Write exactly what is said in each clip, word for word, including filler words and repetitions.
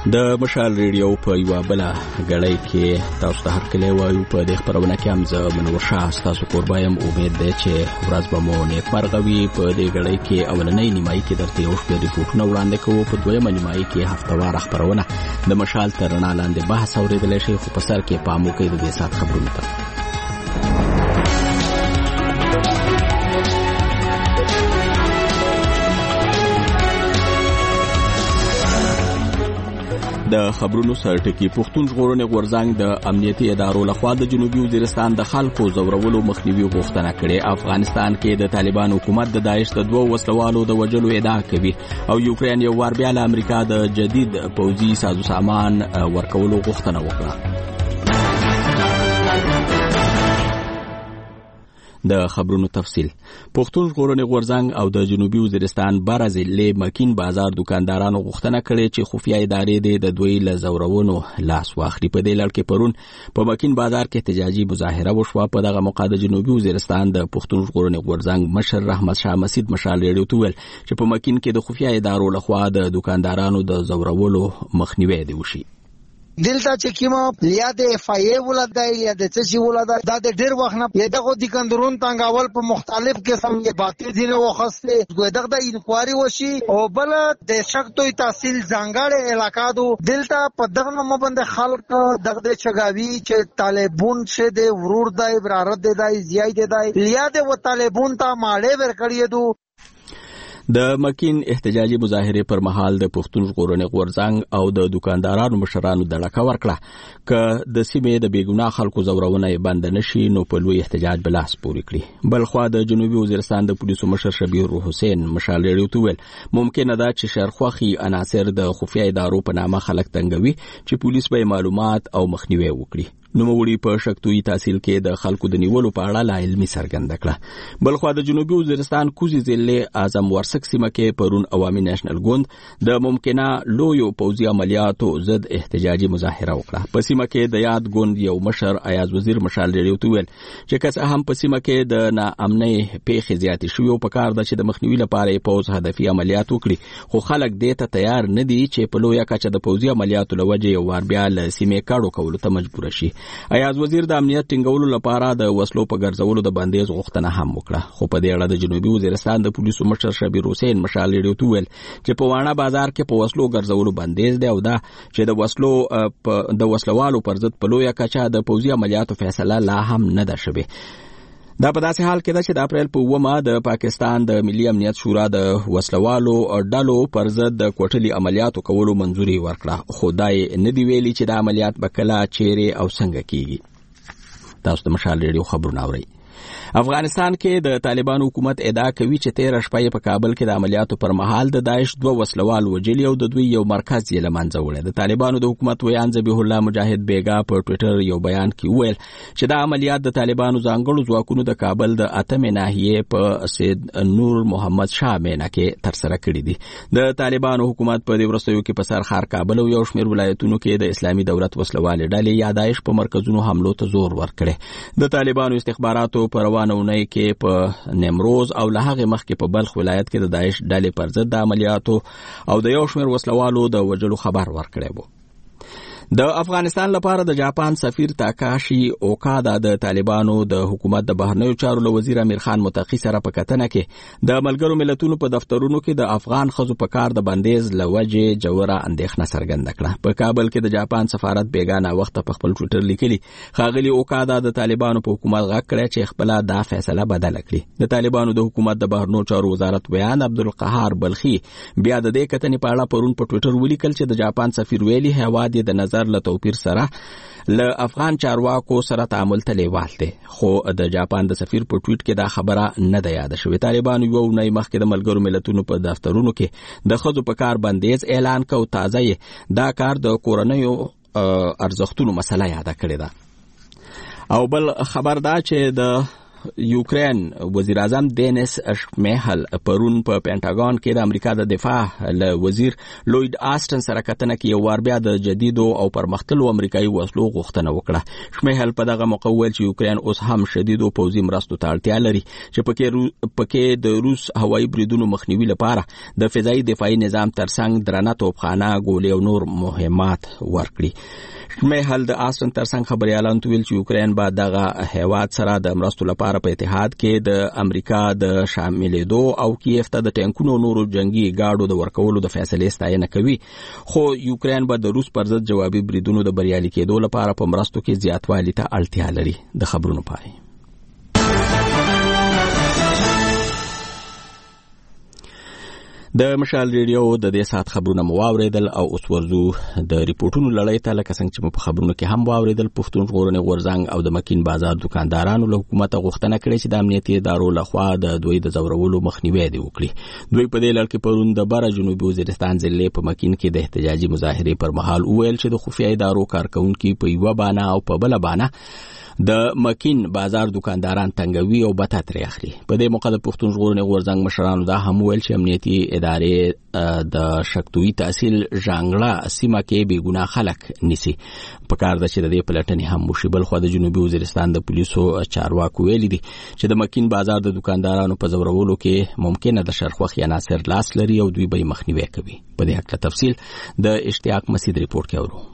د مشال ریډیو په یو بل غړی کې تاسو ته هر کله وایو په دې خبرونه کې هم زه منور شاه تاسو قربایم امید ده چې ورځ به مو نیک مرغوي. په دې غړی کې اولنۍ نیمایي کې درته یو شپه ریپورتونه وړاندې کوو. په دویمه نیمایي کې هفتوار خبرونه د مشال تر رڼا لاندې بحث اوریدل شي. خو په سر کې پام وکړئ د دې سات خبرونه ته. د خبرونو سرټکی پښتون ژغورنې غورځنګ د امنیتي ادارو لخوا د جنوبي وزیرستان د خلکو زورولو مخنیوي غوښتنه کړې. افغانستان کې د طالبان حکومت د داعش د دوه وسلوالو د وجلو ادعا کوي او یوکرين یو وار بیا له امریکا د جدید پوځي سازو سامان ورکولو غوښتنه وکړه. د خبرونو تفصیل. پښتون ژغورنې غورځنګ او د جنوبي وزیرستان برازیل مکین بازار دکاندارانو غوښتنه کړې چې خفیه ادارې د دوی له زورونو لاس واخلي. په دې لړ کې پرون په مکین بازار کې احتجاجي مظاهره وشوه. په دغه موقع د جنوبي وزیرستان د پښتون ژغورنې غورځنګ مشر رحمت شاه مسید مشال ریډیو ته ویل چې په مکین کې د خفیه ادارو لخوا د دکاندارانو د زورولو مخنیوي دی وشي. دلته چې کیما یا د اف ای ولادای یا د څه شي ولادای دا د ډیر وخت نه دغه د کندرون تنګاول په مختلف قسم یې باطل دي نو وخسته دغه د انکوایري وشي او بل د شکتوي تحصیل ځانګړې علاقہ دو دلته په دغه نوم باندې خلک دغه د چغاوي چې طالبون شه د ورور دای برارت دای زیای دای یا د و طالبون ته ماړې ورکړی دو. د مکین احتجاجي مظاهره پر مهال د پښتون ژغورنې غورځنګ او د دکاندارانو مشرانو د لکه ورکړه ک د سیمې د بیګناه خلکو زورونه بند نشي نو په لوی احتجاج بلاس پوری کړی. بلخوا د جنوبي وزیرستان د پولیسو مشر شبیر حسین مشال ریډیو ته ویل ممکنه ده چې شرخوخي عناصر د خفیه ادارو په نامه خلک تنګوي چې پولیس به معلومات او مخنیوي وکړي. نو موړي په شکتوي تحصیل کې د خلکو د نیولو په اړه لا علمي څرګنده کړه. بلخوا د جنوبي وزیرستان کوزي ضلع اعظم ورسک سیمه کې پرون عوامي نېشنل ګوند د ممکنه لویو پوځي عملیاتو ضد احتجاجي مظاهره وکړه. په سیمه کې د یاد ګوند یو مشر ایاز وزیر مشال ریډیو ته ویل چې که هم په سیمه کې د ناامنۍ پیښې زیاتې شوې او په کار ده چې د مخنیوي لپاره پوځ هدفي عملیات وکړي خو خلک دې ته تیار نه دي چې په لویه کچه د پوځي عملیاتو لوجه یو وار بیا له سیمې کاړو کولو ته مجبور شي. ایاز وزیر د امنیت ټینګولو لپاره د وسلو په ګرځولو د بندیز غوښتنه هم وکړه. خو په دې اړه د جنوبي وزیرستان د پولیسو مشر شبیر حسین مشال ریډیو ته ویل چې په وانه بازار کې په وسلو ګرځولو بندیز دی او دا چې د وسلو د وسلوالو پر ضد په لویه کچه د پوځي عملیاتو فیصله لا هم نه ده شوې. دا په داسې حال کې ده چې د اپریل په اوومه د پاکستان د ملي امنیت شورا د وسلوالو ډلو پر ضد د کوټلي عملیاتو کولو منځوري ورکړه. خو دا یې نه دی ویلي چې د عملیات به کله چیرې او څنګه کیږي. تاسو د مشال ریډیو خبرونه اورئ. افغانستان کې د طالبان حکومت ادعا کوي چې تیر شپه په کابل کې د عملیاتو پر مهال د داعش دوه وسلوال وجلي او د دوی یو مرکز یې لمنځه وړی. د طالبانو د حکومت ویان ذبیح الله مجاهد بیګا په ټوئیټر یو بیان کې وویل چې دا عملیات د طالبانو ځانګړو ځواکونو د کابل د اتمې ناحیې په سید نور محمد شاه مینا کې ترسره کړي دي. د طالبانو حکومت په دې وروستیو کې په سر ښار کابل او یو شمېر ولایتونو کې د اسلامي دولت وسلوال ډلې یا داعش په مرکزونو حملو ته زور ورکړي. د طالبانو استخباراتو پر روانونی کې په نیمروز او له هغه مخکې په بلخ ولایت کې د داعش ډلې پر ضد د عملیاتو او د یو شمېر وسلوالو د وژلو خبر ورکړی و. د افغانستان لپاره د جاپان سفیر تاکاشي اوکادا د طالبانو د حکومت د بهرنیو چارو له وزیر امیر خان متقی سره په کتنه کې د ملګرو ملتونو په دفترونو کې د افغان ښځو په کار د بندیز لوجه جوړه اندېښنه څرګنده کړه. په کابل کې د جاپان سفارت بیګانه وخت په خپل ټوئیټر لیکلي ښاغلي اوکادا د طالبانو په حکومت غږ کړی چې خپل دا فیصله بدل کړي. د طالبانو د حکومت د بهرنیو چارو وزارت بیان عبدالقهار بلخي بیا د دې کتنې په اړه پرون په ټوئیټر ولیکل چې د جاپان سفیر ویلي هواد د نظر له توپیر سره له افغان چارواکو سره تعامل ته لیوال دي. خو د جاپان د سفیر په ټویټ کې دا خبره نه ده یاد شوې. طالبانو یو نه مخکې د ملګرو ملتونو په دفترونو کې د ښځو په کار بندیز اعلان کو. تازه دا کار د کورنیو ارزښتونو مسله یاد کړې ده. او بل خبر دا چې د یوکرین وزیر اعظم دینیس شمیهل پرون په پینټاګون کې د امریکا د دفاع له وزیر لوید آسټن سره کتنه کې یو وار بیا د جدیدو او پرمختللو امریکایي وسلو غوښتنه وکړه. شمیهل په دغه موقع ویل چې یوکرین اوس هم شدیدو پوځي مرستو ته اړتیا لري چې پکې پکې د روس هوایي بریدونو مخنیوي لپاره د فضایي دفاعي نظام ترڅنګ درنه توپخانه ګولې او نور مهمات ورکړي. شمیهل د آسټن ترڅنګ خبريالانو ته ویل چې یوکرین به دغه هیواد سره د مرستو لپاره په اتحاد کې د امریکا د شاملېدو او کیف ته د ټانکونو نورو جنگي گاډو د ورکولو د فیصلې ستاینه کوي، خو یوکرین به د روس پر ضد جوابي بریدونو د بریالي کېدو لپاره په مرستو کې زیاتوالي ته اړتیا لري. د خبرونو پای د مشال ریډیو د دې سات خبرونه مو واوریدل او اوس ورزو د ریپورتونو لړۍ ته، لکه څنګه چې مو په خبرونو کې هم واوریدل. پښتون ژغورنې غورځنګ او د مکین بازار دکاندارانو له حکومت غوښتنه کړې چې د امنیتي ادارو لخوا د دوی د زورولو مخنیوي دی وکړي. دوی په دې لړ کې پرون د بره جنوبي وزیرستان ضلع په مکین کې د احتجاجي مظاهرې پر مهال وویل چې د خفیه ادارو کارکونکو په یو بانه او په بل بانه د مکین بازار دکانداران تنګوي او بته ترې اخلي. په دې موقع د پښتون ژغورنې غورځنګ مشرانو دا هم ویل چې امنیتي ادارې د شکتوي تحصیل ژانګړه سیمه کې بې ګناه خلک نیسي. په کار ده چې د دې پلټنې هم وشي. بل خو د جنوبي وزیرستان د پولیسو چارواکو ویلي دي چې د مکین بازار د دکاندارانو په زورولو کې ممکنه د شرخوخي عناصر لاس لري او دوی به مخنیوي کوي. په دې اړه تفصیل د اشتیاق مسعود ریپورت کې اورو.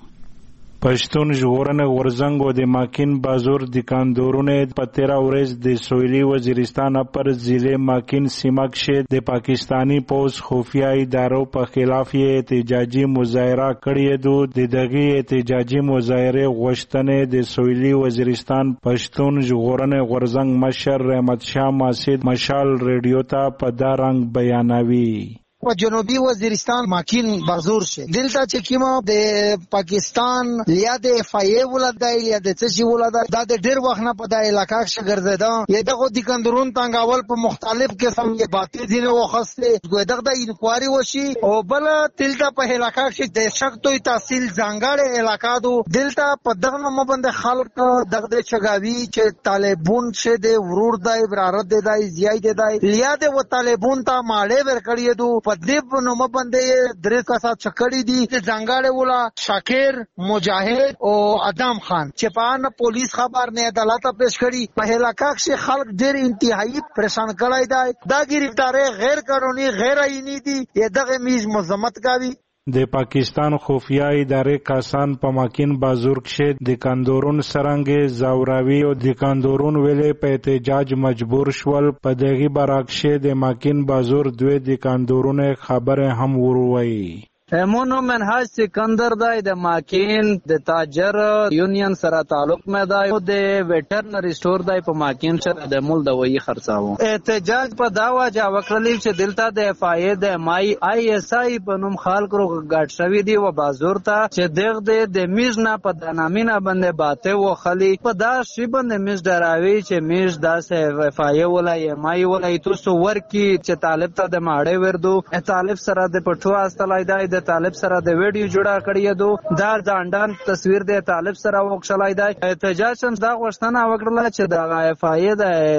پښتون ژغورنې غورځنګ او د ماکین بازار دکاندارونو په تیرا ورځ د سویلي وزیرستان پر ضلع ماکین سیمه کې د پاکستانی پولیس خفیه ادارو په خلاف احتجاجي مظاهره کړې ده. د دغه احتجاجي مظاهره غوښتنې د سویلي وزیرستان پښتون ژغورنې غورځنګ مشر رحمت شاه ماسید مشال ریډیو ته په دا رنګ بیانوي. په جنوبي وزیرستان ماکین بازور شه دلته چې کیما د پاکستان یا د اف ای ولادای یا د څه شي ولادای دا د ډیر وخت نه په د علاقې کې ګرځیدا. یا دغه د کندرون تنګاول په مختلف قسم یې باطل دي نو وخسته دغه د انکوایري وشي او بل دلته په علاقې کې د شکتوي تحصیل ځانګړې علاقې دو دلته په دغه نوم باندې خلک دغه د چغاوي چې طالبون شه د ورور دای برارت دی زیای دی یا د و طالبون ته ماړې ورکړې دو په دې نوم باندې درې کسه چکړې دي ځانګړې ولا شاکر مجاهد او ادم خان چې په ان پولیس خبر نه عدالت پیش کړي. په علاقې کې خلک ډېر انتهایی پریشان کړای دی. دا گرفتاری غیر قانوني غیر آئینی دي. دغه میز مذمت کوي. د پاکستان خفیه ادارې کسان په ماکین بازار کې د کندورون سرنګ زاوراوي او د کندورون ویلې په احتجاج مجبور شول. په دغه برعکس د ماکین بازار دوی د کندورون خبره هم وروي. همونو منهاج سکندر دای د ماکین د تاجر یونین سره تعلق مې دای او د ویټرنری سٹور دای په ماکین سره د مول د وی خرڅاو. احتجاج په دا وجه وکړل چې دلته د اف ای د مای ای اس ای په نوم خلکو غاټ شوی دی او بازار ته چې دغه د میز نه په دنامینه باندې باته و خلی په دا شی باندې میز دراوي چې میز داسه اف ای ولای مای ولای تاسو ورکی چې طالب ته د ماړې وردو طالب سره د پټو استلای دای د طالب سره د ویډیو جوړه کړی دو دا ځاندان تصویر د طالب سره وښلای دی. احتجاج هم دا غوښتنه وکړه چې د اف ای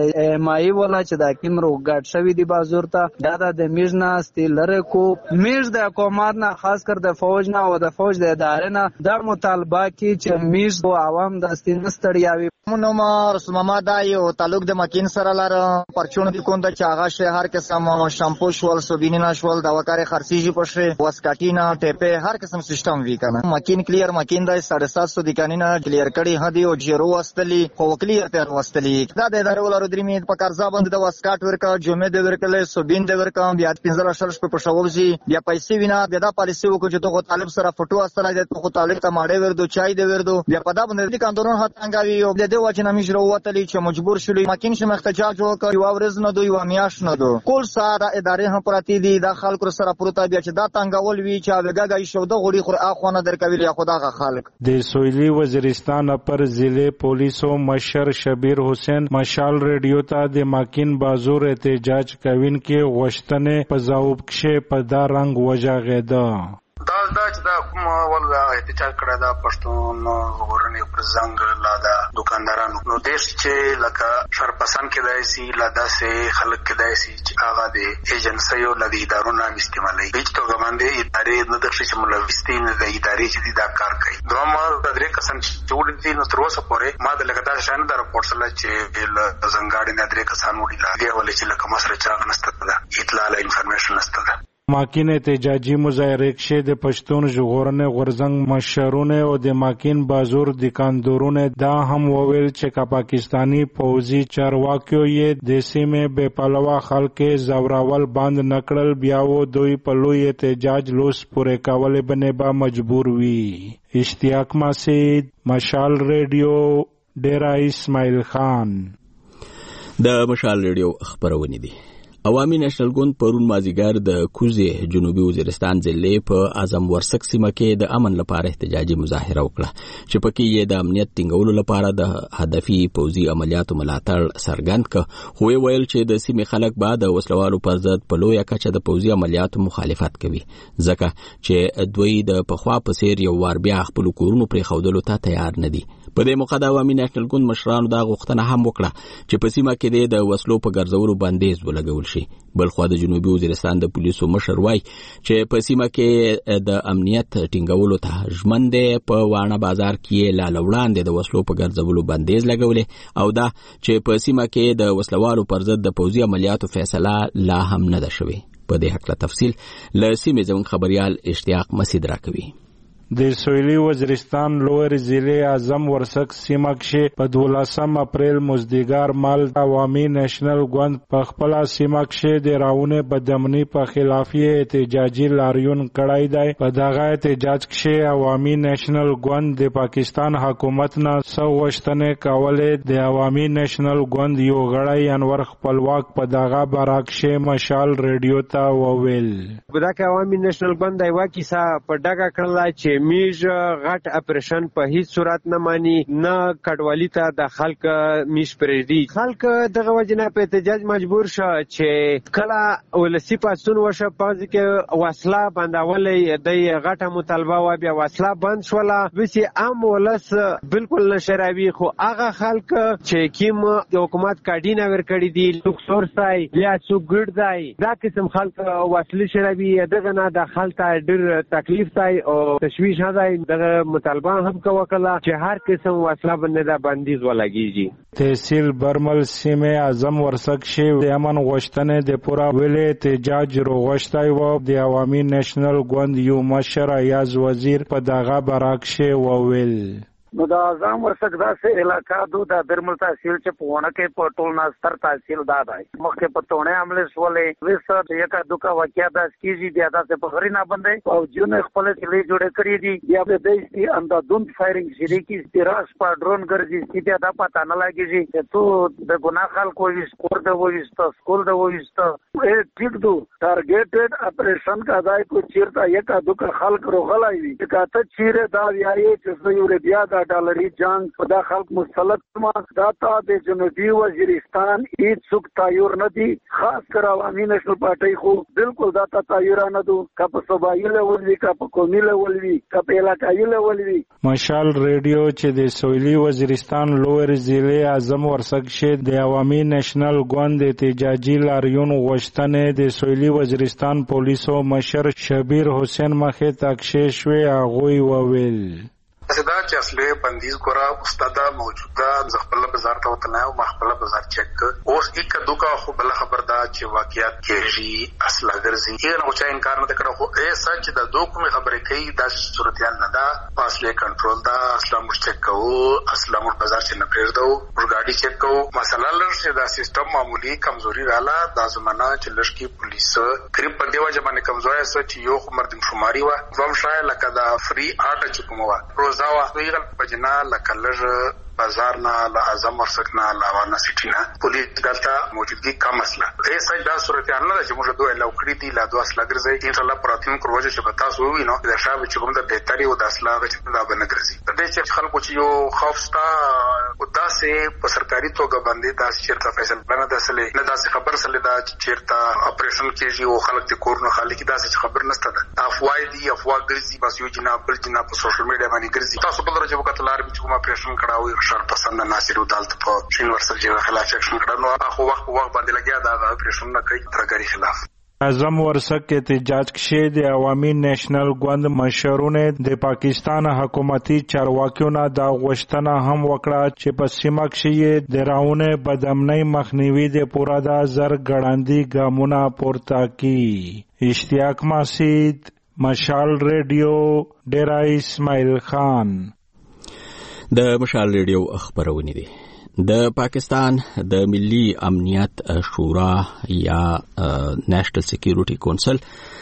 د مای ولا چې د کیمرو ګډ شوی دی بازار ته دا د میز نه استلره کو میز د حکومت نه خاص کر د فوج نه او د فوج د ادارې نه دا مطالبه کی چې میز او عوام د استنستړیاوي. نو ما رسول محمد دای او تعلق د مکین سره لار پرچون دي کوم د چاغه شهر قسم شامپو شول سوبینینا شول دا وکړه خرسيجي پښه واسکاټینا ټپه هر قسم سیستم وی کنه. مکین کلیر مکین د ساڑھے سات سو دکانینا کلیر کړي هدي او جیرو واستلی خو کلیر تر واستلی دا د ادارې ولر درې د پکارزا باندې د واسکاټ ورکا جمعه د ورکلې سوبین د ورکا بیا پنځه شرش په پښووزي بیا پیسې وینا د دا پالیسي وکړو چې ته طالب سره فوټو واستلای د ته طالب ته ماړې ور دو چای د ور دو بیا په دا باندې د کاندورون هتنګاوي او د واچ نه مشرو وتلی چې مجبور شولې ماکین شم احتجاج وکړ یو ورځ نه دوی و میاش نه دو کول ساره ادارې هم پراتی دي د خلکو سره پروت بیا چې دا تنګول وی چې هغه شو د غوړي خور اخوانه درکوي یا خداغه خلک. د سویلي وزیرستان پر ضلع پولیسو مشر شبیر حسین مشال ریډیو ته د ماکین بازار احتجاج کوین کې غوښتنې په ځواب کې په دا رنګ وجاغېده. دا دا چې دا کوم ول احتجاج کړی دا پښتون ژغورنې پر زنګ لا دا دکاندارانو نو دیش چې لکه شرپسند کېدای سي لا داسې خلک کېدای سي چې هغه د ایجنسیو له ادارو نه استعمالوي هیڅ توګه باندې ادارې نه درشي چې ملوث نه د ادارې چې دا کار کوي دوه د درې کسان چې وړاندې نو تر اوسه پورې ما د لګدار شان د راپورټ سره چې ل زنګاړي نه درې کسان وړي دی ولې چې لکه مسره چاغ نشته ده اطلاع له انفارمیشن نشته ده ماکین احتجاجی مظاهره کې د پښتون ژغورنې غورځنګ مشرونه او د ماکین بازور دکاندارونه دا هم وویل چې کا پاکستانی پوځي چارواکیو یې د سیمې بے پلوه خلک زوراول بند نکړل بیا و دوی په لوی احتجاج لوس پورې کول بنه با مجبور وي اشتیاق مسید مشال ریډیو ډیرا اسماعیل خان د مشال ریډیو خبرونه دي عوامي نېشنل ګوند پرون مازیګر د کوزه جنوبي وزیرستان ضلع په اعظم ورسک سیمه کې د امن لپاره احتجاجي مظاهره وکړه چې پکې یې د امنیت ټینګولو لپاره د هدفي پوځي عملیاتو ملاتړ څرګند کړ خو ویل چې د سیمې خلک به د وسلوالو پر ضد په لویه کچه د پوځي عملیاتو مخالفت کوي ځکه چې دوی د پخوا په څیر یو وار بیا خپل کورونو پرې خودلو ته تیار نه دي په دې موخه د عوامي نېشنل ګوند مشرانو دا غوښتنه هم وکړه چې په سیمه کې د وسلو په ګرځولو بندیز ولګول شي بلخو د جنوبي وزیرستان د پولیسو مشر وای چې په سیمه کې د امنیت ټینګولو ته ژمنده په وانه بازار کې لا لوړاندې د وسلو په ګرځولو بندیز لګولې او دا چې په سیمه کې د وسلوالو پر ضد د پوځي عملیاتو فیصله لا هم نه ده شوې په دې حق له تفصیل له سیمې زموږ خبريال اشتیاق مسید راکوي د سویلي وزیرستان لویر ضلع اعظم ورسک سیمه کې په دولسم اپریل مزدګار مال عوامي نېشنل ګوند په خپل سیمه کې د راونه بدامنی په خلاف احتجاجي لاریون کړای دی په دغه احتجاج کې عوامي نېشنل ګوند د پاکستان حکومت نه سوښتنه کولې د عوامي نېشنل ګوند یو غړی انور خپلواک په دغه براکشه مشال ریډیو ته وویل دغه عوامي نېشنل ګوند یو کیسه په دغه کړل چې میج غټ اپریشن په هیڅ صورت نه مانی نه کډوالی ته د خلک میش پرېدي خلک دغه وجنه په احتجاج مجبور شو چې کله ولسی پاتون وشه پاز کې وسله بندولې د غټه مطالبه و بیا وسله بند شوله وسی عام ولس بالکل نشراوي خو هغه خلک چې کیم حکومت کاډینه ور کړی دي لوکسور سای یا سوګړ دی دا قسم خلک وسله شراوي دغه نه د خلک ډېر تکلیف تای او تشویش هداي دغه مطالبه هم کوي چې هر قسم وسله باندې د بندیز ولګيږي تحصیل برمل سیمه اعظم ورسک شي د امن غوښتنه د پورا ویل احتجاج روغشتای و د عوامي نېشنل ګوند یو مشر ایاز وزیر په دغه براکشه وویل نو دا اعظم ورسک داسې علاقہ دو د درمل تحصیل چې پونه کې په ټول ناستر تحصیل داد ہے مخکې په تونه عمله سولې وسه یکا دوکا واقعیا د کیږي بیا داسې په غری نه باندې او جون خپل کلی جوړ کړی دي بیا به د دې اندادون فایرینګ شری کی استراس په ډرون ګرځي چې دا پتا نه لګیږي چې تو د ګناه خلکو وي سکور د وېست سکول د وېست ا ټیک دو ټارګټډ اپریشن کا ځای کو چیرته یکا دوکا خلک روغلای وي چې کاته چیرې دا ویایي چې یو بیا ډالري جنگ په دا خلک مسلط ما دا ته د جنوبي وزیرستان هیڅ څوک تایور نه دي خاص کر عوامي نېشنل پارټي خو بالکل دا ته تایور نه دو کپ صوبایي لیول وی کپ قومي لیول وی کپ علاقایي لیول وی مشال ریډیو چې د سویلي وزیرستان لویر ضلع اعظم ورسک شه د عوامي نېشنل ګوند احتجاجي لاریون غوښتنه د سویلي وزیرستان پولیسو مشر شبیر حسین مخه تکشیش وی اغوی وویل دا چې اصلي بندیز ګورا استاد موجوده ځخپل بازار ته وته نه او مخبل بازار چک اوس یک دوکا خو بل خبر دا چې واقعیت کېږي اصله ګرځي یې نو چې انکار نه کړو خو ای سچ د دوکو خبرې کوي د صورتيال نه دا اصلي کنټرول دا اصله مش چک کوو اصله مر بازار چې نه پریږدو ور ګاډي چک کوو مثلا لرشه دا سیستم معمولی کمزوري رااله د زمانہ چې لشکي پولیس قریب په دیوا ځمانه کمزوري سچ یو مردم شماري و وم شای لکه دا فری آټ چکمو دا واخویل په جنا لکلر بازار نه له اعظم ورسک نه له وانا سټی نه پولیس دلته موجودګي کم اصله ای سای دا صورت حال نه چې موږ دوه لو کړی دي لا دوه اصله ګرځي ان شاء الله پراتین کوجه چې بتا سو وي نو د شابه چې کوم د بهتري او د اصله چې دا به نه ګرځي د دې چې خلکو چې یو خوف ستا او داسې په سرکاري توګه باندې دا چیرته فیصله نه ده سره نه داسې خبر سره دا چیرته اپریشن کېږي او خلک د کور نه خالي کې داسې خبر نشته ده افواه دي افواه ګرځي بس یو جناب بل جناب په سوشل میډیا باندې ګرځي تاسو په درجه وکړه لار چې کوم اپریشن کړاوي شر پسند ناصر عدالت په یونیورسيټي جوړ خلاف اکشن کړنو هغه وخت وخت باندې لګیا دا اپریشن نه کوي ترګری خلاف اعظم ورسک احتجاج کشید عوامی نیشنل گوند مشرونه د پاکستان حکومتي چارواکیونه دا غوښتنه هم وکړه چې په سیمه کې د راونه بدامنۍ مخنیوي د پورا د زر ګړندې ګامونه پورته کی اشتیاق مسعود مشال ریډیو ډیرا اسماعیل خان د مشال ریډیو خبرونه دي د پاکستان د ملي امنیت شورا یا نېشنل سکیورټي کونسل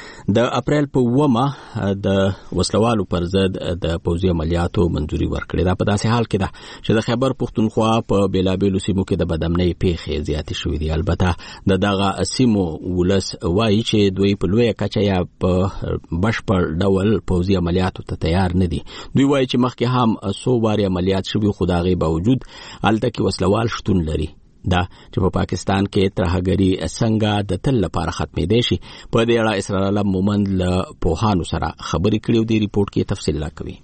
د اپریل په ومه د وسلوالو پر ضد د پوځي عملیاتو منځوري ورکړې ده په داسې حال کې ده چې د خیبر پښتونخوا په بیلابیلو سیمو کې د بدامنۍ پیښې زیاتې شوې دي البته د دغه سیمو ولس وایي چې دوی په لویه کچه یا په بشپړ ډول پوځي عملیاتو ته تیار نه دي دوی وایي چې مخکې هم څو وارې عملیات شوي خو د هغې باوجود هلته کې وسلوال شتون لري دا چې په پاکستان کې ترهګري څنګه د تل لپاره ختمېدای شي په دې اړه اسرار الله مومند له پوهانو سره خبرې کړې دي ریپورت کې تفصیل راکوي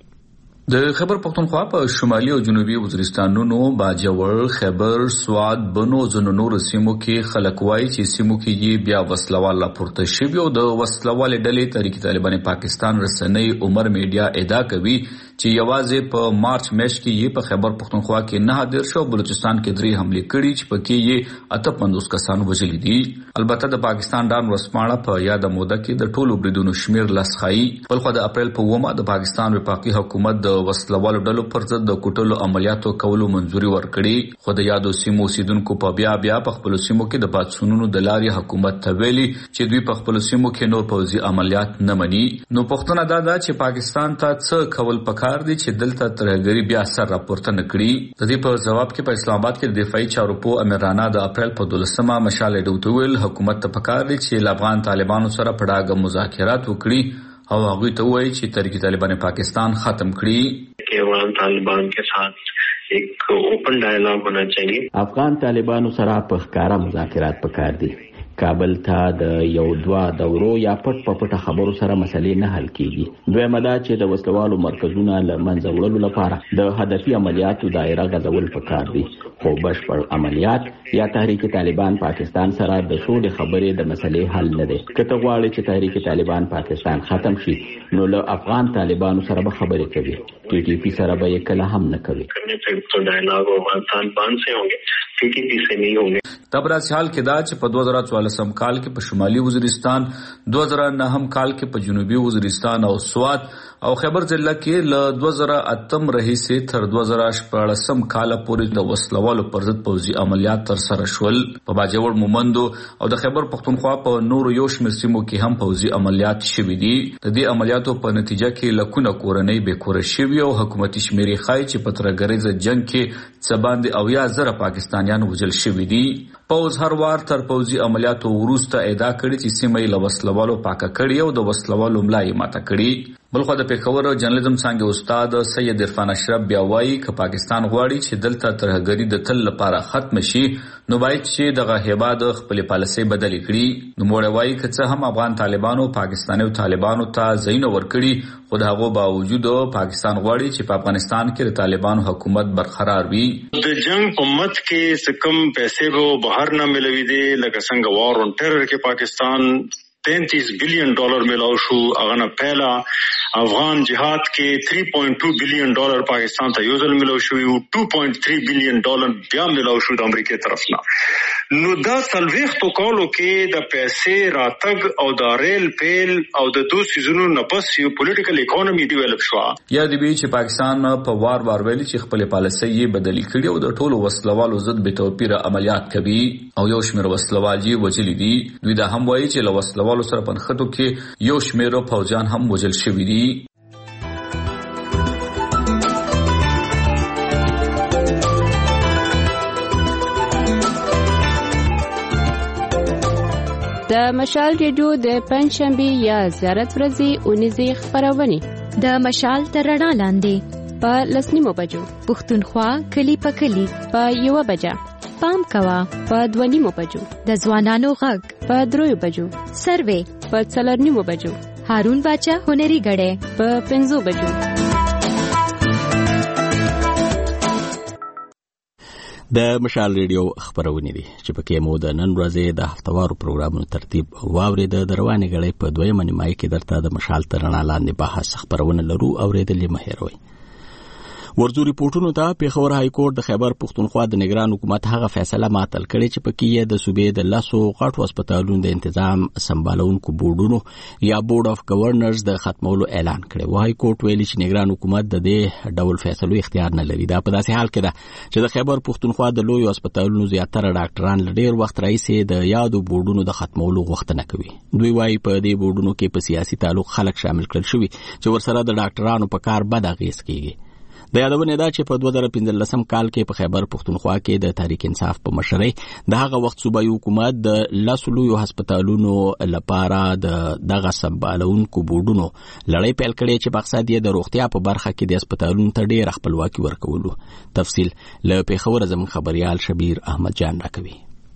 د خیبر پختونخوا په شمالي او جنوبي وزیرستانونو باجوړ خیبر سواد بنو زنو نور سیمو کې خلک وایي چې سیمو کې یې بیا وسلوال راپورته شوي او د وسلوال ډلې تحریک طالبان پاکستان رسنۍ عمر میډیا ادعا کوي چې یوازې په مارچ میاشت کې یې په خیبر پختونخوا کې نه حاضر شو بلوچستان کې درې حمله کړې چې پکې یې اته پنځوس کسان وژلي دي البته د پاکستان ډان ورسپاڼه په یاد موده کې د ټولو بریدونو شمیر لسخایي بلخو د اپریل په ومه د پاکستان وفاقي حکومت د وسلوالو ډلو پر ضد د کوټلو عملیاتو کولو منځوري ورکړي خو د یادو سیمو اوسیدونکو په بیا بیا په خپل سیمو کې د پاتسونونو د لارې حکومت ته ویلي چې دوی په خپل سیمو کې نور پوځي عملیات نه مني نو پښتنه دا ده چې پاکستان ته څه کول پکار دي چې دلته ترهګری بیا سر راپورته نکړي د دې په جواب کې په اسلام آباد کې د دفاعي چارو په امیرانه د اپریل په دولسمه مشال ډوټویل حکومت ته پکار دي چې افغان طالبانو سره په ډاګه مذاکرات وکړي او هغه ته وایي چې تحریک طالبان پاکستان ختم کړي کہ افغان طالبان کے ساتھ ایک اوپن ڈائلاگ ہونا چاہیے افغان طالبانو سره په ښکارا مذاکرات پکار دي کابل ته د یو دوا دورو یا پټ پټ خبرو سره مسلې نه حل کیږي دوی مدا چې د وسلوالو مرکزونه لمنځه وړلو لپاره د هدفي عملیاتو دایره غځول پکار دي خو بشپړ عملیات یا تحریک طالبان پاکستان سره د سولې خبرې د مسلې حل نه دی کته غواړي چې تحریک طالبان پاکستان ختم شي نو له افغان طالبانو سره به خبرې کوي ټي ټي پی سره به کله هم نه کوي تو ډایلاګ افغان طالبان سے ہوں گے ټي ټي پی سے نہیں ہوں گے تبرا حال کې دا چې په دوه زره څوارلسم کال کې په شمالي وزیرستان دوه زره نهم کال کې په جنوبي وزیرستان او سوات او خیبر ضلع کې ل دوه زره اتم رئیسې تر دوه زره شپږم کال پورې د وسلوالو پر ضد پوځي عملیات تر سره شول په باجوړ مومندو او د خیبر پختونخوا په نور یو شمېر سیمو کې هم پوځي عملیات شوي دي د دې عملیاتو په نتیجه کې لکونه کورنۍ بې کوره شوي او حکومتي شمیرې ښایي چې په ترهګریز جنگ کې څه باندې اویا زره پاکستانیان وژل شوي دي پوز هر وار تر پوځي عملیاتو وروسته ادعا کړې چې سیمه یې له وسلوالو پاکه کړې او د وسلوالو ملا یې ماته کړې بلخو د پېښور جرنالیزم څانګې استاد سید عرفان اشرف بیا وایي چې پاکستان غواړي چې دلته ترهګري د تل لپاره ختم شي نو باید چې دغه هیواد خپل پالیسي بدل کړي نو موږ وایي چې څه هم افغان طالبانو پاکستاني طالبانو ته زین ورکړي خو د هغه باوجود پاکستان غواړي چې په افغانستان کې د طالبانو حکومت برقرار وي د جنگ په مت کې سکم پیسې وو بهر نه ملوي دي لکه څنګه وار اون ټرر کې پاکستان تینتیس بلین ډالر ملاو شو هغه نه پهلا افغان جهاد کې تھری پوائنٹ ټو بلین ډالر پاکستان ته یو ځل ملاو شو یو ټو پوائنٹ تھری بلین ډالر بیا ملاو شو د امریکا طرف نه نو دا سلويختو کالو کې د پیسې راتګ او د ریل پیل او د دوه سيزونو نه پس یو پولیټیکل اکانومي ډیولپ شو یا د بي چې پاکستان په وار وار ویلي چې خپل پالیسي یې بدلی کړي او د ټولو وسلوالو ضد به توپیر عملیات کوي او یو شمېر وسلوال یې وجلي دي دوی دا هم وایي چې له وسلوالو سره په خطو کې یو شمېر فوجان هم وژل شوي دي د مشال ریډیو د پنځشنبه یا زیارت ورځې اونیزه خبرونه د مشال تر رڼا لاندې په لسنیمو بجو پښتونخوا کلی په کلی په یو بجه پام کوا په دونیمو بجو د ځوانانو غږ په دریو بجو سروې په څلورنیمو بجو هارون باچا هنري غړې په پنځو بجو. د مشال ریډیو خبرونه دي چې پکې مو د نن ورځې د هفتوارو پروګرامونو ترتیب واورید. د رواني غړې په دویمه نیمایي کې درته د مشال ترنا لاندې بحث خبرونه لرو اوریدلې مهیروي. ورځو ریپورتونو ته پیښور های کورټ د خیبر پښتونخوا د نگران حکومت هغه فیصله ماتل کړې چې پکې یې د صوبې د لاسو غټو هسپتالونو د تنظیم سمبالونکو بورډونو یا بورډ اف گورنرز د ختمولو اعلان کړی. وای کورټ ویلي چې نگران حکومت د دې ډول فیصلو اختیار نه لري. دا په داسې حال کې ده چې د خیبر پښتونخوا د لوی هسپتالونو زیاتره ډاکټران لډیر وخت راځي د یادو بورډونو د ختمولو غوښتنه کوي. دوی وای په دې بورډونو کې په سیاسي تعلق خلک شامل کړل شوی چې ورسره د ډاکټرانو په کار بد اغیز کوي. د یادونه ده چې په دوه زره پنځلسم کال کې په خیبر پښتونخوا کې د تحریک انصاف په مشرۍ د هغه وخت صوبایي حکومت د لاسلویو هسپتالونو لپاره د دغه سمبالونکو بورډونو لړۍ پیل کړې چې مقصد یې د روغتیا په برخه کې د هسپتالونو ته ډېر خپلواکي ورکولو. تفصیل له پیښور زموږ خبريال شبیر احمد جان راکوي.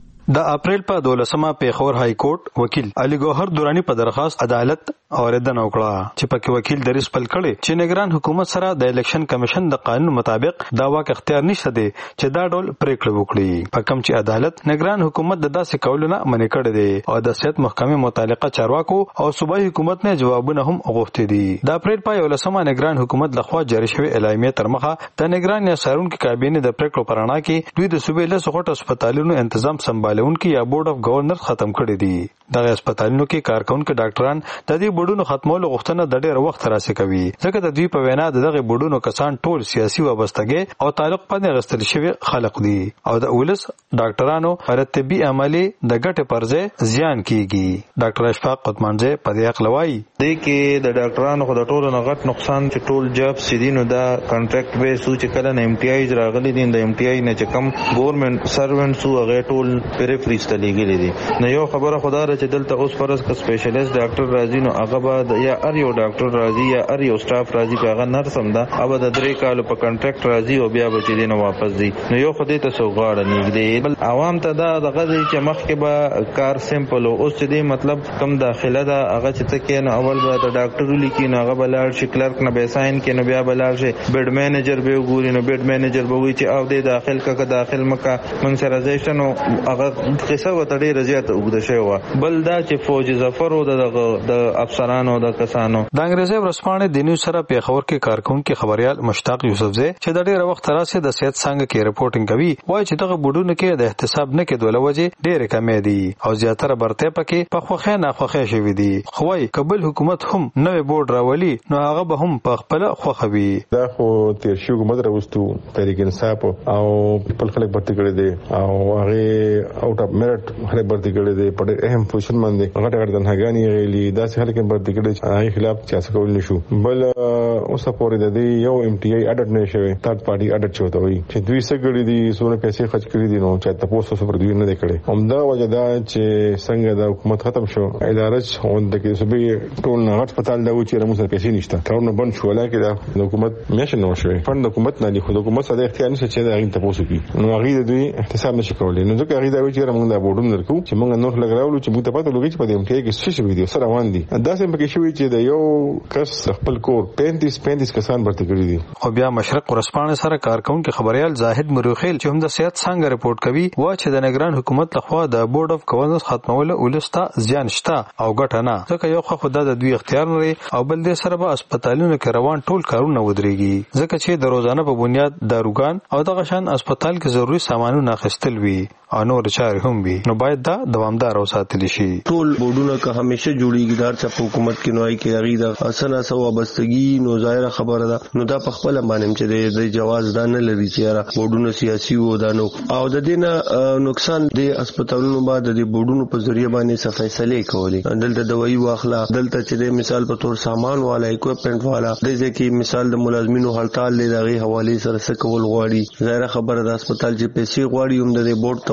د اپریل په دولسمه پیښور های کورټ وکیل علي ګوهر دورانی په درخواست عدالت اوریدنه وکړه چې پکې وکیل دریس پل کړي چې نگران حکومت سره د الیکشن کمیشن د قانون مطابق دا واک اختیار نشته دی چې دا ډول پریکړه وکړي. په کوم چې عدالت نگران حکومت د داسې کولونه منې کړی دی او د صحت محکمې متعلقه چارواکو او صوبایي حکومت نه جوابونه هم غوښتي دي. د اپریل په یولسمه نگران حکومت لخوا جاری شوی اعلامیه تر مخه د نگران یا سارونکو کابینې د پریکړو پرانا کې دوی د صوبې له سقوط هسپتالونو تنظیم سمبالونکو یا بورډ اف گورنر ختم کړی دي. دغه هسپتالونو کې کارکونکو ډاکټران د دې بورډونو ختمولو غوښتنه د ډېر وخت راځي کوي ځکه د دوی په وینا دغه بورډونو کسان ټول سیاسي وابستګي او تعلق پنه غستل شوی خلق دي او د اولس ډاکټرانو مرتبي عملي د ګټه پرځه زیان کیږي. ډاکټر اشفاق قطمانځه په دې اقلوي د کې د ډاکټرانو خو د ټولو نغټ نقصان چې ټول جاب سیدینو دا کانټریکټ به سو چې کله نه ایم ټي آی راغلي دي د ایم ټي آی نه چې کم ګورنمنت سروینټ سو هغه ټول پریفریز تلګي دي. نو یو خبره خدای چې دلته اوس فرض ک سپیشلیست ډاکټر راځي نو هغه بعد یا ار یو ډاکټر راځي یا ار یو سټاف راځي هغه نرس هم ده اوبه د درې کال په کانټریکټ راځي او بیا به چې دینه واپس دي. نو یو خدای ته سوغاړه نږدې بل عوام ته دا دغه چې مخکې به کار سمپل او اوس چې دی مطلب کم داخله ده هغه چې تکې نه اول به د ډاکټر لیکي نو هغه بلار شي کلرک نه به ساين کې نو بیا بلار شي بیډ مینیجر به وګوري نو بیډ مینیجر به وي چې او د داخل کا داخل مکه منسرایزیشن او هغه قصه وته ډیره زیاته وګد شوی و. بل دا چې فوج ظفر او د افسرانو د کسانو د انګریزي ورسپانې د نیو سره پیښور کې کارکونکو خبريال مشتاق یوسفزئی چې د ډیره وخت راځي د صحت څنګه کې رپورټینګ کوي وایي چې دغه بډونه کې د احتساب نه کې دوله وجه ډیره کمې دي او زیاتره برته پکې په خوخه نه خوخه شوی دي. خوای قبل حکومت هم نوې بورډ راولي نو هغه به هم په خپل خوخوي. دا خو تیر شو حکومت راوستو تحریک انصاف او خپل خلک برته کړی دي او هغه اوټ اف میرټ خلک برته کړی دي په اهم پوزیشن باندې هغه ټاګر دنهګانی غیلي داسې خلک برته کړی چې هغه خلاف چا کول نشو. بل اوسه پورې د دې یو ایم ټي آی اډټ نه شوی تھرد پارټي اډټ چوته وي چې دوی سګړي دي سونه پیسې خرج کړی دي نو چې تاسو سره دوی نه کړي. همدا وجه دا چې څنګه د حکومت ختم شو اداره څنګه کې سبي ټول نه هسپتال دا و چې موږ سره پیسې نشته کارونه بند شو لکه دا د حکومت میشن نو شوی فند حکومت نه دی خو د حکومت سره اختیار نشته چې دا غي تاسو کې نو هغه دوی احتساب نشي کولای. نو ځکه هغه دا و چې موږ دا بورډون درکو چې موږ نور لګراولو چې موږ ته پته لګی چې په دې ایم ټي آی کې څه شي وي سره روان دي. دا سم پکې شوی چې د یو کس خپل کور پینتیس پینتیس کسان برته کړی دي. خو بیا مشرق ورسپانې سره کارکونکو خبريال زاهد مروخیل چې هم د صحت څنګه رپورټ کوي وا چې د نگران حکومت لخوا د بورډ اف گورنرز ختمول ولستا زیان شته او ګټه نه ځکه یو خو خدای د دوی اختیار لري او بل دې سره به هسپتالونو کې روان ټول کارونه ودرېږي ځکه چې د روزانه په بنیاد داروګان او دغه شان هسپتال کې ضروري سامانونه اخیستل وي او نور چاري هم وي نو باید دا دوامدار او ساتل شي. ټول بورډونه که همیشه جوړیږي دار چې حکومت کې نوای کې هغه د اسنه سو وابستګي نو ظاهر خبره ده نو دا په خپل باندې چې د جواز دا نه لري چې بورډونه سیاسي و دا نو او د دې نقصان د هسپتالونو بعد د بورډونو په ذریعہ باندې څه فیصله کوي. دلته دوايي واخلا دلته چې مثال په تور سامان والا اکوپمنٹ والا د ځکه مثال د ملازمینو هړتال لري حواله سره څه کول غواړي ظاهر خبره د هسپتال چې پیسې غواړي هم د بورډ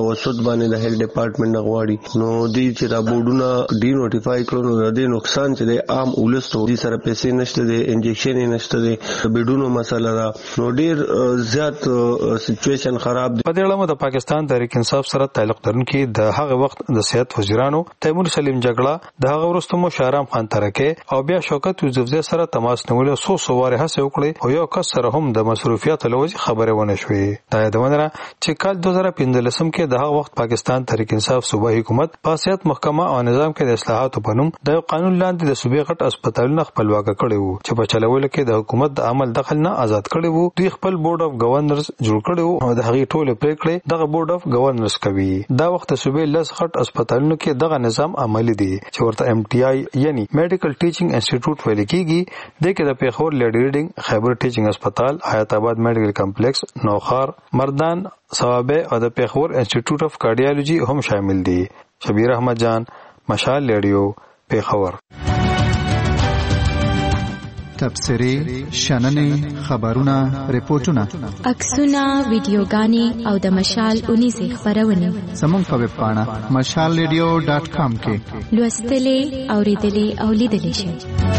توسط باندې د هیلث ډپارټمنټ غواړي نو دې چې دا بورډونه ډی نوټیفای کړو نو د نقصان چې د عام ولستو دي سره پیسې نشته دي انجکشن نشته دي بیډونو مسله را نو ډیر زیات سچويشن خراب دي. په دې اړه د پاکستان تحریک انصاف سره تعلق لرونکي د هغه وخت د سیاست وزیرانو تیمور سلیم جګړه د هغه وروسته مو شهرام خان ترکه او بیا شوکت یوسفزئی سره تماس نیول سو سو واره هڅه وکړي او یو کس سره هم د مصروفیت لوجه خبره ونه شوې. دا یادونه چې کال دوه زره پنځلسم کې د هغه وخت پاکستان تحریک انصاف صوبایي حکومت پاسیات محکمه او نظام کې د اصلاحاتو په نوم د قانون لاندې د صوبې غټ هسپتالونه خپلواک کړي وو چې په چلولو کې د حکومت د عمل دخل نه آزاد کړي وو. دوی خپل بورډ اف گورنرز جوړ کړي وو او د هغې ټول پریکړې دغه بورډ اف گورنرز کوي. دا وخت صوبې لس غټ هسپتالونو کې دغه نظام عملي دی چې ورته ایم ټي آی یعنی میډیکل ټیچینګ انسټیټیوټ ویل کیږي. د کې د پیښور لیډی ریډینګ خیبر ټیچینګ هسپتال حیات آباد میډیکل کمپلیکس نوخار مردان صوابه او د پیښور انسټیټیوټ اف کارډیالوجي هم شامل دي. شبیر احمد جان مشال ریډیو پیښور. تبصرې شننې خبرونه ریپورتونه عکسونه ویډیوګانې او د مشال اونیزه خبرونه زموږ په ویب پاڼه مشال ریډیو ډاټ کام کې لوستلې اوریدلې او لیدلې شئ.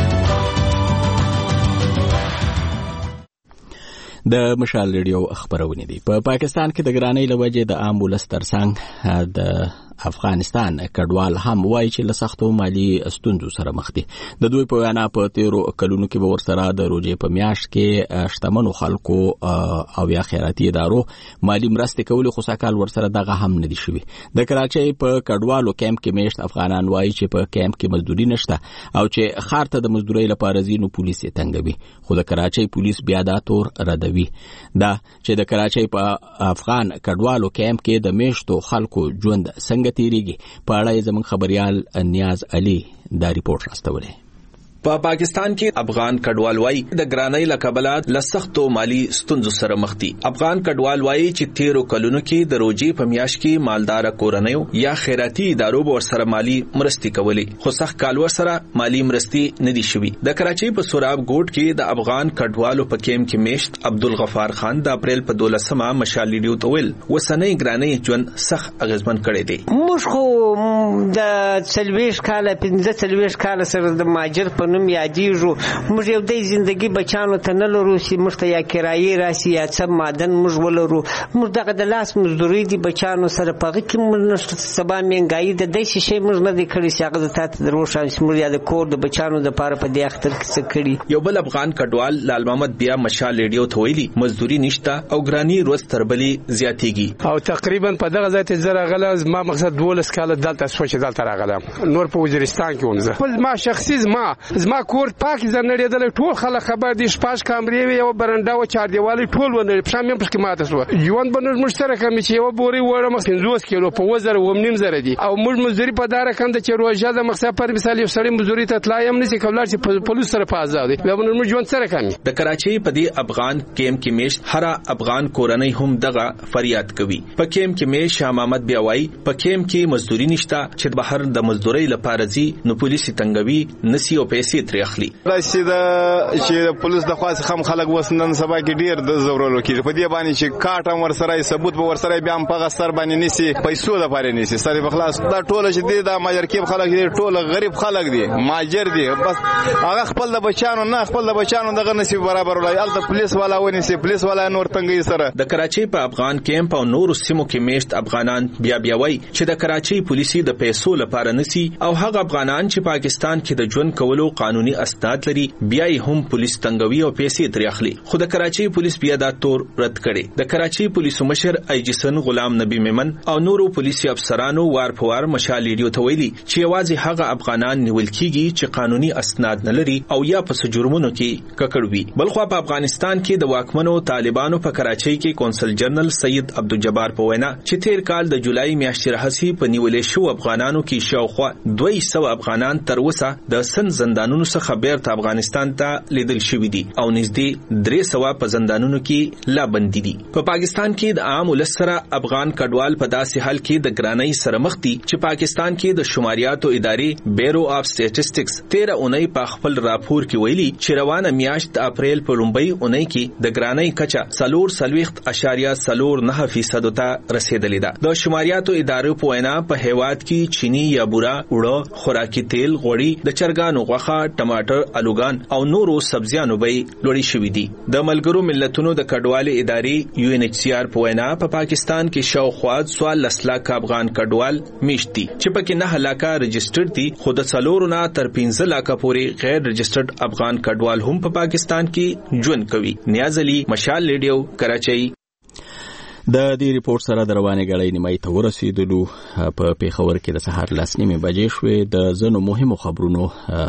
د مشال ریډیو خبرونه دي. په پاکستان کې د ګرانۍ لوجې د عام ولس ترڅنګ د افغانستان کډوال هم وایي چې له سختو مالی ستونزو سره مخ دي. د دوی په وینا په تیرو کلونو کې به ورسره د روزې په میاشت کې شتمنو خلکو او یا خیراتي ادارو مالی مرستې کولې، خو سږ کال ورسره دغه هم نه دي شوي. د کراچۍ په کډوالو کیمپ کې میشت افغانان وایي چې په کیمپ کې مزدوري نشته او چې ښار ته د مزدورۍ لپاره ځي نو پولیس یې تنګوي، خو د کراچۍ پولیس بیا دا تور ردوي. دا چې د کراچۍ په افغان کډوالو کیمپ کې د میشتو خلکو ژوند څنګه تیریږي په اړه زموږ خبريال نیاز علي دا ریپورت راستولی. په پا پاکستان کې افغان کډوال وای د ګرانۍ لکبلات لسختو مالی ستونزو سره مخ دي. افغان کډوال وای چې تیرو کلونو کې د روزي په میاشت کې مالدار کورنیو یا خیراتي ادارو ور سره مالی مرستې کولې، خو سخت کال ور سره مالی مرستې نه دي شوي. د کراچۍ په سوراب ګوټ کې د افغان کډوالو په کیمپ کې میشت عبدالغفار خان د اپریل په دولسمه مشال ریډیو ته ویل وسنۍ ګرانۍ ژوند سخت اغیزمن کړی دی. موږ خو د څلوېښت کاله پنځه څلوېښت کاله سره د ماجر په نوم یادېږو. موږ یو دی زندگی بچانو ته نه لرو چې موږ ته یا کرایې راسي یا څه معدن موږ ولرو. موږ دغه د لاس مزدوري دي بچانو سره په هغې کې موږ نشته سبا مهنګایي د داسې شی موږ نه دی کړی چې هغه د تا ته در وښایم چې موږ یا د کور د بچانو دپاره په دې اختر کې څه کړي. یو بل افغان کډوال لال محمد بیا مشال ریډیو ته ویلي مزدوري نشته او ګراني ورځ تر بلې زیاتېږي. او تقریبا په دغه ځای ته زه راغلم، زما مقصد دولس کاله دلته شوه چې دلته راغلم، نور په وزیرستان کې وم. زه خپل ما شخصي زما زما کور پاک زنړېدل، ټول خلک خبر دي، شپږ کامرې وي، یو برنډه و، چار دیوالې ټول ونړېد، پښه مې هم پکې ماته شوه. ژوند به نور موږ سره کم چې یوه بورۍ وړم پنځوس کیلو په اووه زره اووه نیم زره دي. او موږ مزدوري په دا رقم ده چې روژه د مقصد پر مثال یو سړی مزدوري ته تلای هم نشي کولی چې پولیس سره په ازاد وي، بیا به نور موږ ژوند سره کم. د کراچۍ په دې افغان کیمپ کې میشت هر افغان کورنۍ هم دغه فریاد کوي. په کیمپ کې میشت شاه محمد بیا وایي په کیمپ کې مزدوري نشته چې بهر د مزدورۍ لپاره ځي نو پولیس تنګوي نسی او پیسې ترې اخلي. راشي د چې پولیس د خاص خام خلک وسنن سبا کې ډیر د زورولو کې په دې باندې چې کاټ هم ورسره ثبوت به ورسره بیا هم په سر باندې نسی پیسو د پاره نسی سره بخلاص دا ټول چې د ماجر کې خلک دي ټول غریب خلک دي ماجر دي، بس هغه خپل د بچانو نه خپل د بچانو دغه نصیب برابر ولای الته پولیس والا ونی سي پولیس والا نور تنګي سره. د کراچۍ په افغان کیمپ او نور سیمو کې میشت افغانان بیا بیا وای چې د کراچۍ پولیسي د پیسو لپاره نسی او هغه افغانان چې پاکستان کې د ژوند کولو قانوني اسناد لري بیا هم پولیس تنګوي او پیسې ترې اخلي. خو د کراچۍ پولیس بیا دا تور رد کړي. د کراچۍ پولیسو مشر ایجسن غلام نبی میمن او نورو پولیسي افسرانو وار په وار مشال ریډیو ته ویلي چې یوازې هغه افغانان نیول کیږي چې قانوني اسناد نه لري او یا په جرمونو کې ککړ وي. بلخو په افغانستان کې د واکمنو طالبانو په کراچۍ کې کونسل جنرال سید عبدالجبار په وینا چې تیر کال د جولای میاشتې راهیسې په نیولې شو افغانانو کې شاوخوا دوه سوه افغانان تر اوسه د سن زندان زندانونو څخه بیرته افغانستان ته لیدل شوی دي او نږدې درې سوه په زندانونو کې لا بندي دي. په پاکستان کې د عام ولس سره افغان کډوال په داسې حال کې د ګرانۍ سره مخ دي چې پاکستان کې د شماریاتو ادارې بیرو اف سټیټسټکس تیره اونۍ په خپل راپور کې ویلي چې روانه میاشت د اپریل په لومړۍ اونۍ کې د ګرانۍ کچه څلور څلوېښت اشاریه څلور نهه فیصدو ته رسیدلې ده. د شماریاتو ادارې په وینا په هیواد کې چینی یا بوره، اوړه، خوراکي تیل، غوړي، د چرګانو غوښه، ټماټر، الوګان او نورو سبزیانو بیې لوړې شوې دي. د ملګرو ملتونو د کډوالۍ ادارې یو ان ایچ سی آر په وینا په پاکستان کې شاوخوا څوارلس لکه افغان کډوال میشت دي چې پکې نه لکه رجسټرډ دي، خو د څلورو نه تر پنځه لکه پورې غیر رجسټرډ افغان کډوال هم په پاکستان کې ژوند کوي. نیاز علي، مشال ریډیو، کراچۍ. د دې ریپورت سره د روانې غړۍ نیمای ته ورسېدلو. په پیښور کې د سهار لس نیمې بجې شوې. د ځینو مهمو خبرونو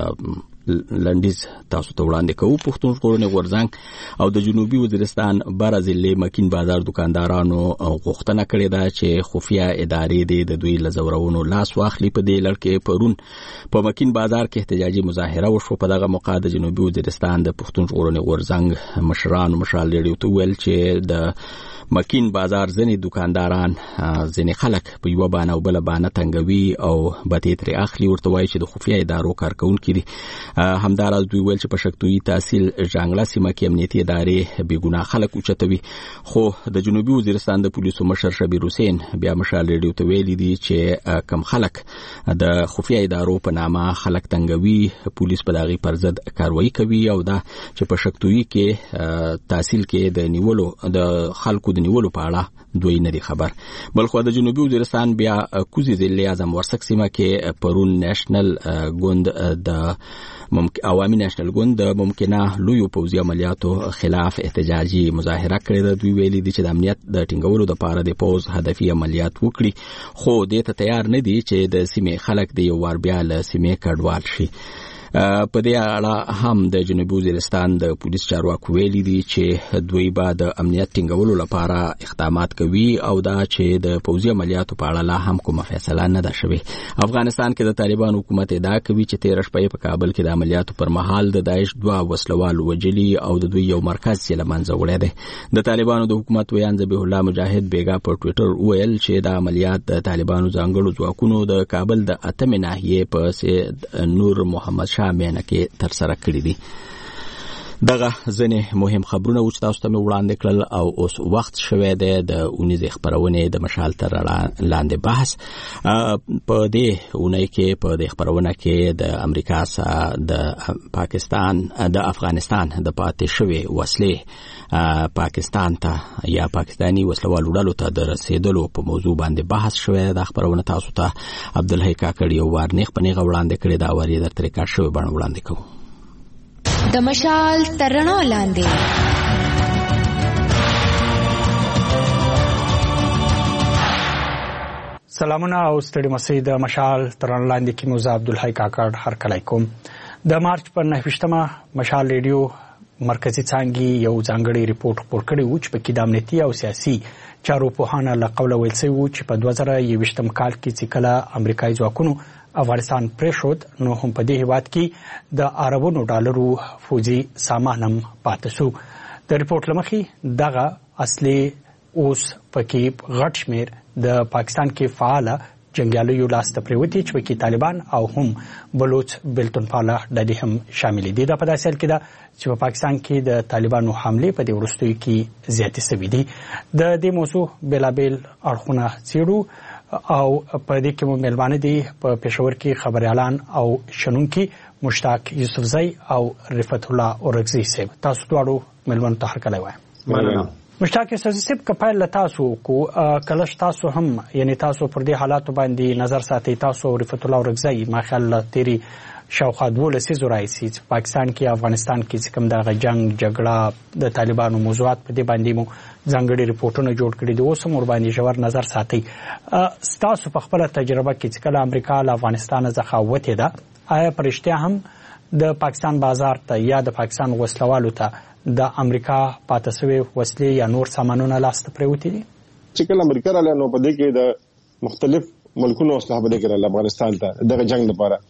لنډیز تاسو ته وړاندې کوو. پښتون ژغورنې غورځنګ او د جنوبي وزیرستان بره ضلع مکین بازار دکاندارانو غوښتنه کړې ده چې خفیه ادارې دې د دوی له ځورونو لاس واخلي. په دې لړ کې پرون په مکین بازار کې احتجاجي مظاهره وشوه. په دغه موقع د جنوبي وزیرستان د پښتون ژغورنې غورځنګ مشرانو مشال ریډیو ته ویل چې د مکین بازار ځینې دکانداران ځینې خلک په یوه بانه او بله بانه تنګوي او بتې ترې اخلي. ورته وایي چې د خفیه ادارو کارکوونکي دي. همداراز دوی ویل چې په شکتویي تحصیل ژانګله سیمه کې امنیتي ادارې بېګناه خلک اوچتوي. خو د جنوبي وزیرستان د پولیسو مشر شبیر حسین بیا مشال ریډیو ته ویلي دي چې کم خلک د خفیه ادارو په نامه خلک تنګوي، پولیس په دغې پر ضد کاروایي کوي او دا چې په شکتویي کې تحصیل کې د نیولو د خلکو د نیولو په اړه دوی نه دي خبر. بلخو د جنوبي وزیرستان بیا کوزي ضلع اعظم ورسک سیمه کې پرون نېشنل ګوند د عوامي نېشنل ګوند د ممکنه لویو پوځي عملیاتو خلاف احتجاجي مظاهره کړې ده. دوی ویلي دي چې د امنیت د ټینګولو لپاره د پوځ هدفي عملیات وکړي، خو دې ته تیار نه دي چې د سیمې خلک د یو وار بیا له سیمې کډوال شي. په دې اړه هم د جنوبي وزیرستان د پولیس چارواکو ویلي دي چې دوی به د امنیت ټینګولو لپاره اقدامات کوي او دا چې د پوځي عملیاتو په اړه لا هم کومه فیصله نه ده شوې. افغانستان کې د طالبان حکومت ادعا کوي چې تېره شپه په کابل کې د عملیاتو پر مهال د داعش دوه وسلوال وجلي او د دوی یو مرکز یې له منځه وړی دی. د طالبانو د حکومت ویان ذبیح الله مجاهد بیګا په ټویټر وویل چې د عملیات د طالبانو ځانګړو ځواکونو د کابل د اتمې ناحیې په سید نور محمد شاه مینه کې تر سره کړی دي. دغه ځینې مهم خبرونه چې تاسو ته مې وړاندې کړل او اوس وخت شوی دی د اونیزې خپرونې د مشال تر لاندې بحث. په دې اونۍ کې په دې خپرونه کې د امریکا څخه د پاکستان د افغانستان د پاتې شوې وسلې پاکستان ته یا پاکستانی وسلوالو ډلو ته د رسیدلو په موضوع باندې بحث شوی. د خپرونه تاسو ته عبدالحی کاکړ یو وار نیغ په نیغه وړاندې کړې، دا وار یې درته ریکارډ شوی بڼه وړاندې کوو. د مشال تر رڼا لاندې سلامونه او ستړي مسئ. د مشال تر رڼا لاندې کې موزه عبدالحی کاکړ هرکلی کوم. د مارچ پر نهه ویشتمه مشال ریډیو مرکزي څانګې یو ځانګړی ریپورټ خپور کړی و چې پکې د امنیتي او سیاسي چارو پوهانو له قوله ویل شوي و چې په دوه زره یوویشتم کال کې چې کله امریکایي ځواکونو افغانستان پرېښود نو هم په دې هېواد کې د اربونو ډالرو فوجي سامان هم پاتې شو. د ریپورټ له مخې دغه اصلي اوس پکې غټ شمېر د پاکستان کې فعاله جنګیالیو لاس ته پرېوتي چې پکې طالبان او هم بلوچ بېلتونپاله ډلې هم شاملې دي. دا په داسې حال کې ده چې په پاکستان کې د طالبانو حملې په دې وروستیو کې زیاتې شوي دي. د دې موضوع بېلابېل اړخونه څېړو او په دې کې مو میلمانه دي په پېښور کې خبریالان او شنونکي مشتاق یوسفزی او رفعت الله اورکزي صاحب. تاسو دواړو میلمنو ته هرکلی وایم. مشتاق یوسفزی صاحب که پیل له تاسو کو کله تاسو هم یعنی تاسو پر دې حالاتو باندې نظر ساتئ، تاسو او رفعت الله اورکزي ما خیال له تېرې شاوخوا دولس لسیزو راهیسې چې پاکستان کې افغانستان کې چې کوم دغه جنګ جګړه د طالبانو موضوعات په دې باندې مو ځانګړي ریپورټونه جوړ کړي دي، اوس هم ورباندې ژور نظر ساتئ. ستاسو په خپله تجربه کې چې کله امریکا له افغانستانه څخه وتې ده، آیا په رښتیا هم د پاکستان بازار ته یا د پاکستان وسلوالو ته د امریکا پاتې شوې وسلې یا نور سامانونه لاس ته پرېوتي دي؟ چې کله امریکا راغله نو په دې کې د مختلف ملکونو اسلحه په دې کې راغله افغانستان ته دغه جنگ لپاره،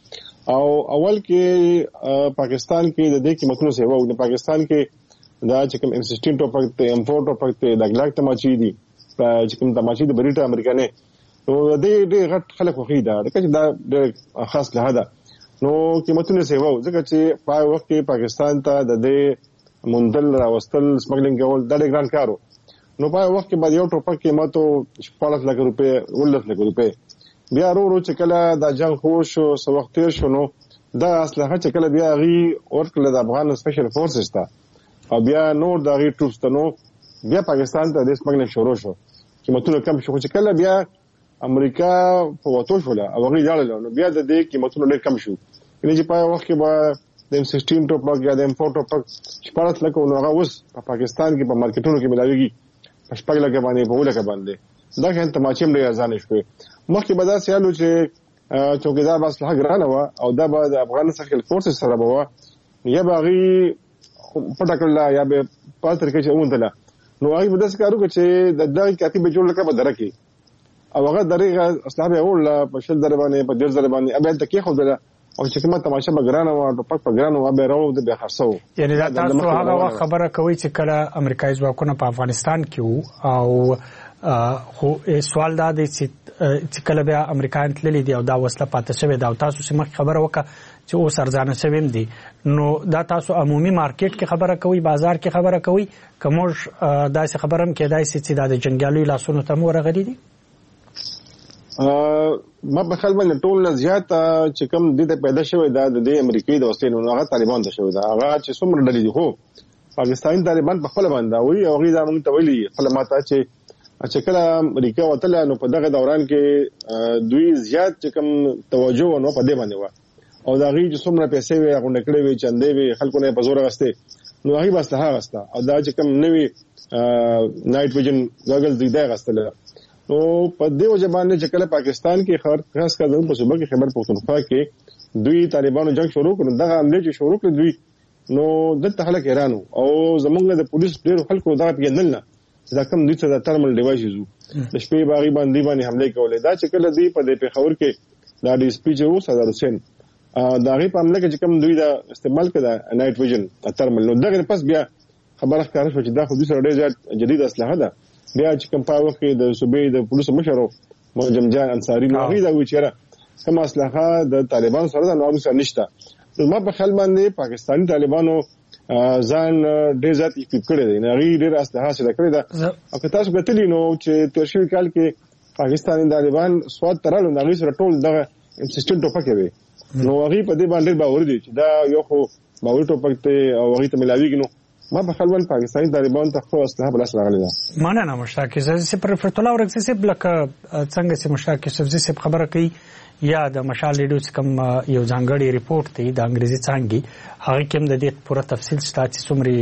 او اول کې پاکستان کې د دې قیمتونو سیوا او د پاکستان کې دا چې کوم ایم سیکسټین ټوپک ته ایم فور ټوپک ته د ګلاک تماچی دي چې کوم تماچی د بریټا امریکا نه نو دې دې غټ خلک خوخي دا چې دا د خاص لهدا نو قیمتونه سیوا ځکه چې په وخت کې پاکستان ته د دې مندل راوستل سمګلینګ کول دا ډېر ګران کارو نو په وخت کې باندې یو ټوپک قیمت شپږ لک روپے ولس لک روپے بیا ورو ورو چې کله دا جنگ خوش او سو وخت تیر شو نو دا اسلحه چې کله بیا غي ورکړه د افغان سپیشل فورسز ته او بیا نور د غي ټروپس ته نو بیا پاکستان ته د سمګلینګ شروع شو قیمتونه کم شو چې کله بیا امریکا په وټو شو لا او غي ځاله نو بیا د دې قیمتونو ډېر کم شو یعنی چې په وخت کې به د ایم سیکسټین ټوپک یا د ایم فور ټوپک شپږ لک نو هغه اوس په پاکستان کې په مارکیټونو کې ملاويږي په شپږ لک باندې په ولکه باندې دا څنګه تماچیم ډېر ځان شوی مخکې به دا سیالو چې چوکیدار بس له ګرانه و او دا به د افغان سپیشل فورسز سره به یا به غي پټکړه یا به په تر کې چې اونته نو هغه به داسې کارو چې د دغه کاتب جوړ لکه به درکې او هغه درېغه اسلامي اول په شل دربانې په ډیر دربانې ابل تکي خو ده او چې کومه تماشه بګرانه او ټوپک بګرانه او به راو د به خرڅو یعنی دا تاسو هغه خبره کوي چې کله امریکایي ځواکونه په افغانستان کې او خو سوال دا دی چې کله بیا امریکایان تللی دي او دا وسله پاتې شوې ده او تاسو سم خبره وکړه چې اوس ارزانه شویم دي نو دا تاسو عمومي مارکیټ کې خبره کوي بازار کې خبره کوي کومش دا څه خبرم کېدای شي چې دا د جنگیالو لاسونو ته مو راغلي دي ما په خپل باندې ټول زیات چې کوم د دې پیدا شوی دا د امریکای د وسلې نو هغه طالبان ته شوی دا هغه چې څومره ډلې دي خو پاکستان طالبان په خپل باندې وي او غي دا موږ ته ویلي خپل ماته چې چې کله امریکا وتله نو په دغه دوران کې دوی زیات چې کوم توجه ونه په دې باندې و او دا غي چې څومره پیسې وي هغه نکړې وي چندې وي خلکو نه په زور غسته نو هغه بس له هغه غسته او دا چې کوم نوي نایټ ویژن ګاګلز دي دا غسته نو په دې وجه باندې چې کله پاکستان کې خاص کر په صوبه کې خیبر پختونخوا کې دوی طالبانو جنگ شروع کړ دغه عمله چې شروع کړ دوی نو دلته خلک حیرانو او زمونږ د پولیس ډېر خلکو دا پیژندل نه دا کوم دوی څه د ترمل ډیوایسز د شپې باغی باندې باندې حمله کولې دا چې کله دوی په دې پیښور کې دا ډي اس پی جو صدر حسین دا غي په عمله کې چې کوم دوی دا استعمال کړه نایټ ویژن ترمل نو دغه پس بیا خبره ښکاره شو چې دا خو دوی سره ډېر زیات جدید اسلحه ده بیا چې کوم په وخت کې د صوبې د پولیسو مشر منجم جان انصاری نو هغه دا وی چیرې کوم اسلحه د طالبان سره د نوو سره نشته نو ما په خیال باندې پاکستاني طالبانو ځان ډېر ځات اکټیو کړی دی نه غي ډېر اسلحه سره کړی دا او که تاسو غتلی نو چې تیر شوی کال کې پاکستاني طالبان سواد ترالو نه غي سره ټول دغه سیستم ټوپک وي نو هغه په دې باندې باور دي چې دا یو خو باور ټوپک ته او هغه ته ملاویږي نو ما په خپل پاکستاني طالبان ته خو اسلحه بل سره غلي ده معنا مشتاق زي پر فتولا ورغسي سي بلک څنګه سي مشتاق سبزي سي خبره کوي یا د مشال لیډو کوم یو ځانګړي ریپورت دی د انګریزي څنګه هغه کوم د دې پوره تفصیل ستاسو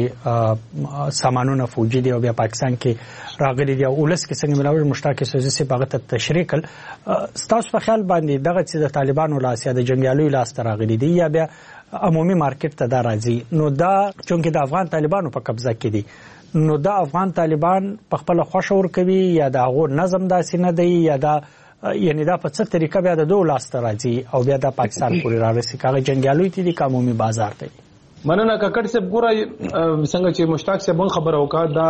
څومره سامانونه فوجي دی او بیا پاکستان کې راغلي دی او ولس کې څنګه ملاوي مشتاق سبزي سي باغ ته تشریح کړ ستاسو په خیال باندې دغه چې د طالبانو لاس یا د جنگیالو لاس ته راغلي دی یا بیا عمومي مارکیټ ته دا راځي نو دا چونکه د افغان طالبانو په قبضه کې دي نو دا افغان طالبان په خپل خوشور کوي یا دا غو نظم داسې نه دی یا دا یعنی دا په څه طریقه بیا د دوه لاس ته راځي او بیا د پاکستان پورې راځي کاغه جنگیالو تی دي قومي بازار ته مننه ککړ صاحب ګوره څنګه چې مشتاق صاحب خبر وکړه دا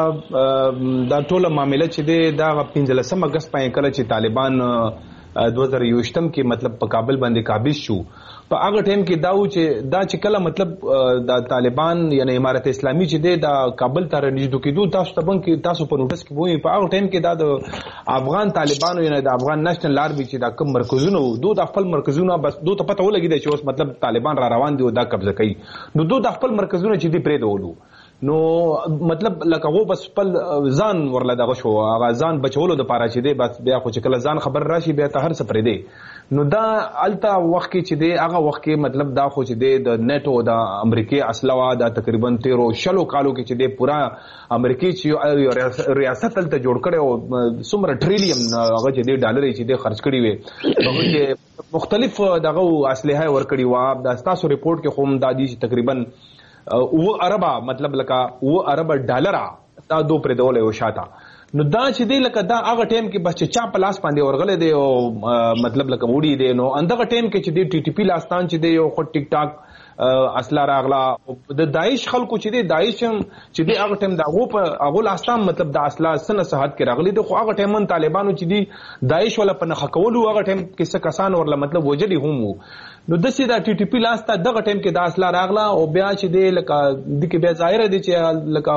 دا ټوله معاملې چې دی دا پنځلسم اگست پای کله چې طالبان دو هزار یوشتم کې مطلب په کابل باندې قابض شو په هغه ټیم کې دا و چې دا چې کله مطلب د طالبان یعنی امارت اسلامي چې دی دا کابل ته رنځدو کېدو تاسو ته بنک تاسو په نوټس کې وایي په هغه ټیم کې دا د افغان طالبانو یعنی د افغان نېشنل آرمي چې دا کوم مرکزونه دوه د خپل مرکزونه بس دوه ته پته ولګي چې اوس مطلب طالبان را روان دي او دا قبضه کوي نو دوه د خپل مرکزونه چې دی پرې دولو نو مطلب لکه وو بس خپل ځان ورله دغه شو هغه ځان بچولو د پاره چې دی بس بیا خو چې کله ځان خبر راشي بیا ته هر څه پرې دی نو دا الته وخت کې چې دی هغه وخت کې مطلب دا خو چې دی د نیټو د امریکای اسلحه دا تقریبا تیرو شلو کالو کې چې دی پورا امریکای چې ریاست تلته جوړ کړي او څومره ټریلیون هغه چې دی ډالر چې دی خرج کړي وي هغه چې مختلف دغه اسلحه ورکړي وا د تاسو ریپورت کې هم د دې تقریبا و اربا مطلب لکه و اربا ډالر دا دو پر دوله او شاته نو دا چې دی لکه دا هغه ټایم کې بس چې چا په لاس باندې ورغلی دی او مطلب لکه وړي دی نو اندغه ټایم کې چې دی ټي ټي پی لاستان چې دی یو خو ټیک ټاک اصله راغلا د داعش خلکو چې دی داعش چې دی هغه ټایم دا غو په هغه لاستان مطلب د اصله سنه صحت کې راغلی دی خو هغه ټایم طالبانو چې دی داعش ولا په نخ کولو هغه ټایم کې څه کسان ورله مطلب وجلی هم وو نو د سیدا ټي ټي پی لاسته دغه ټایم کې د اصله راغلا او بیا چې دی لکه د کې بیا ظاهر دی چې لکه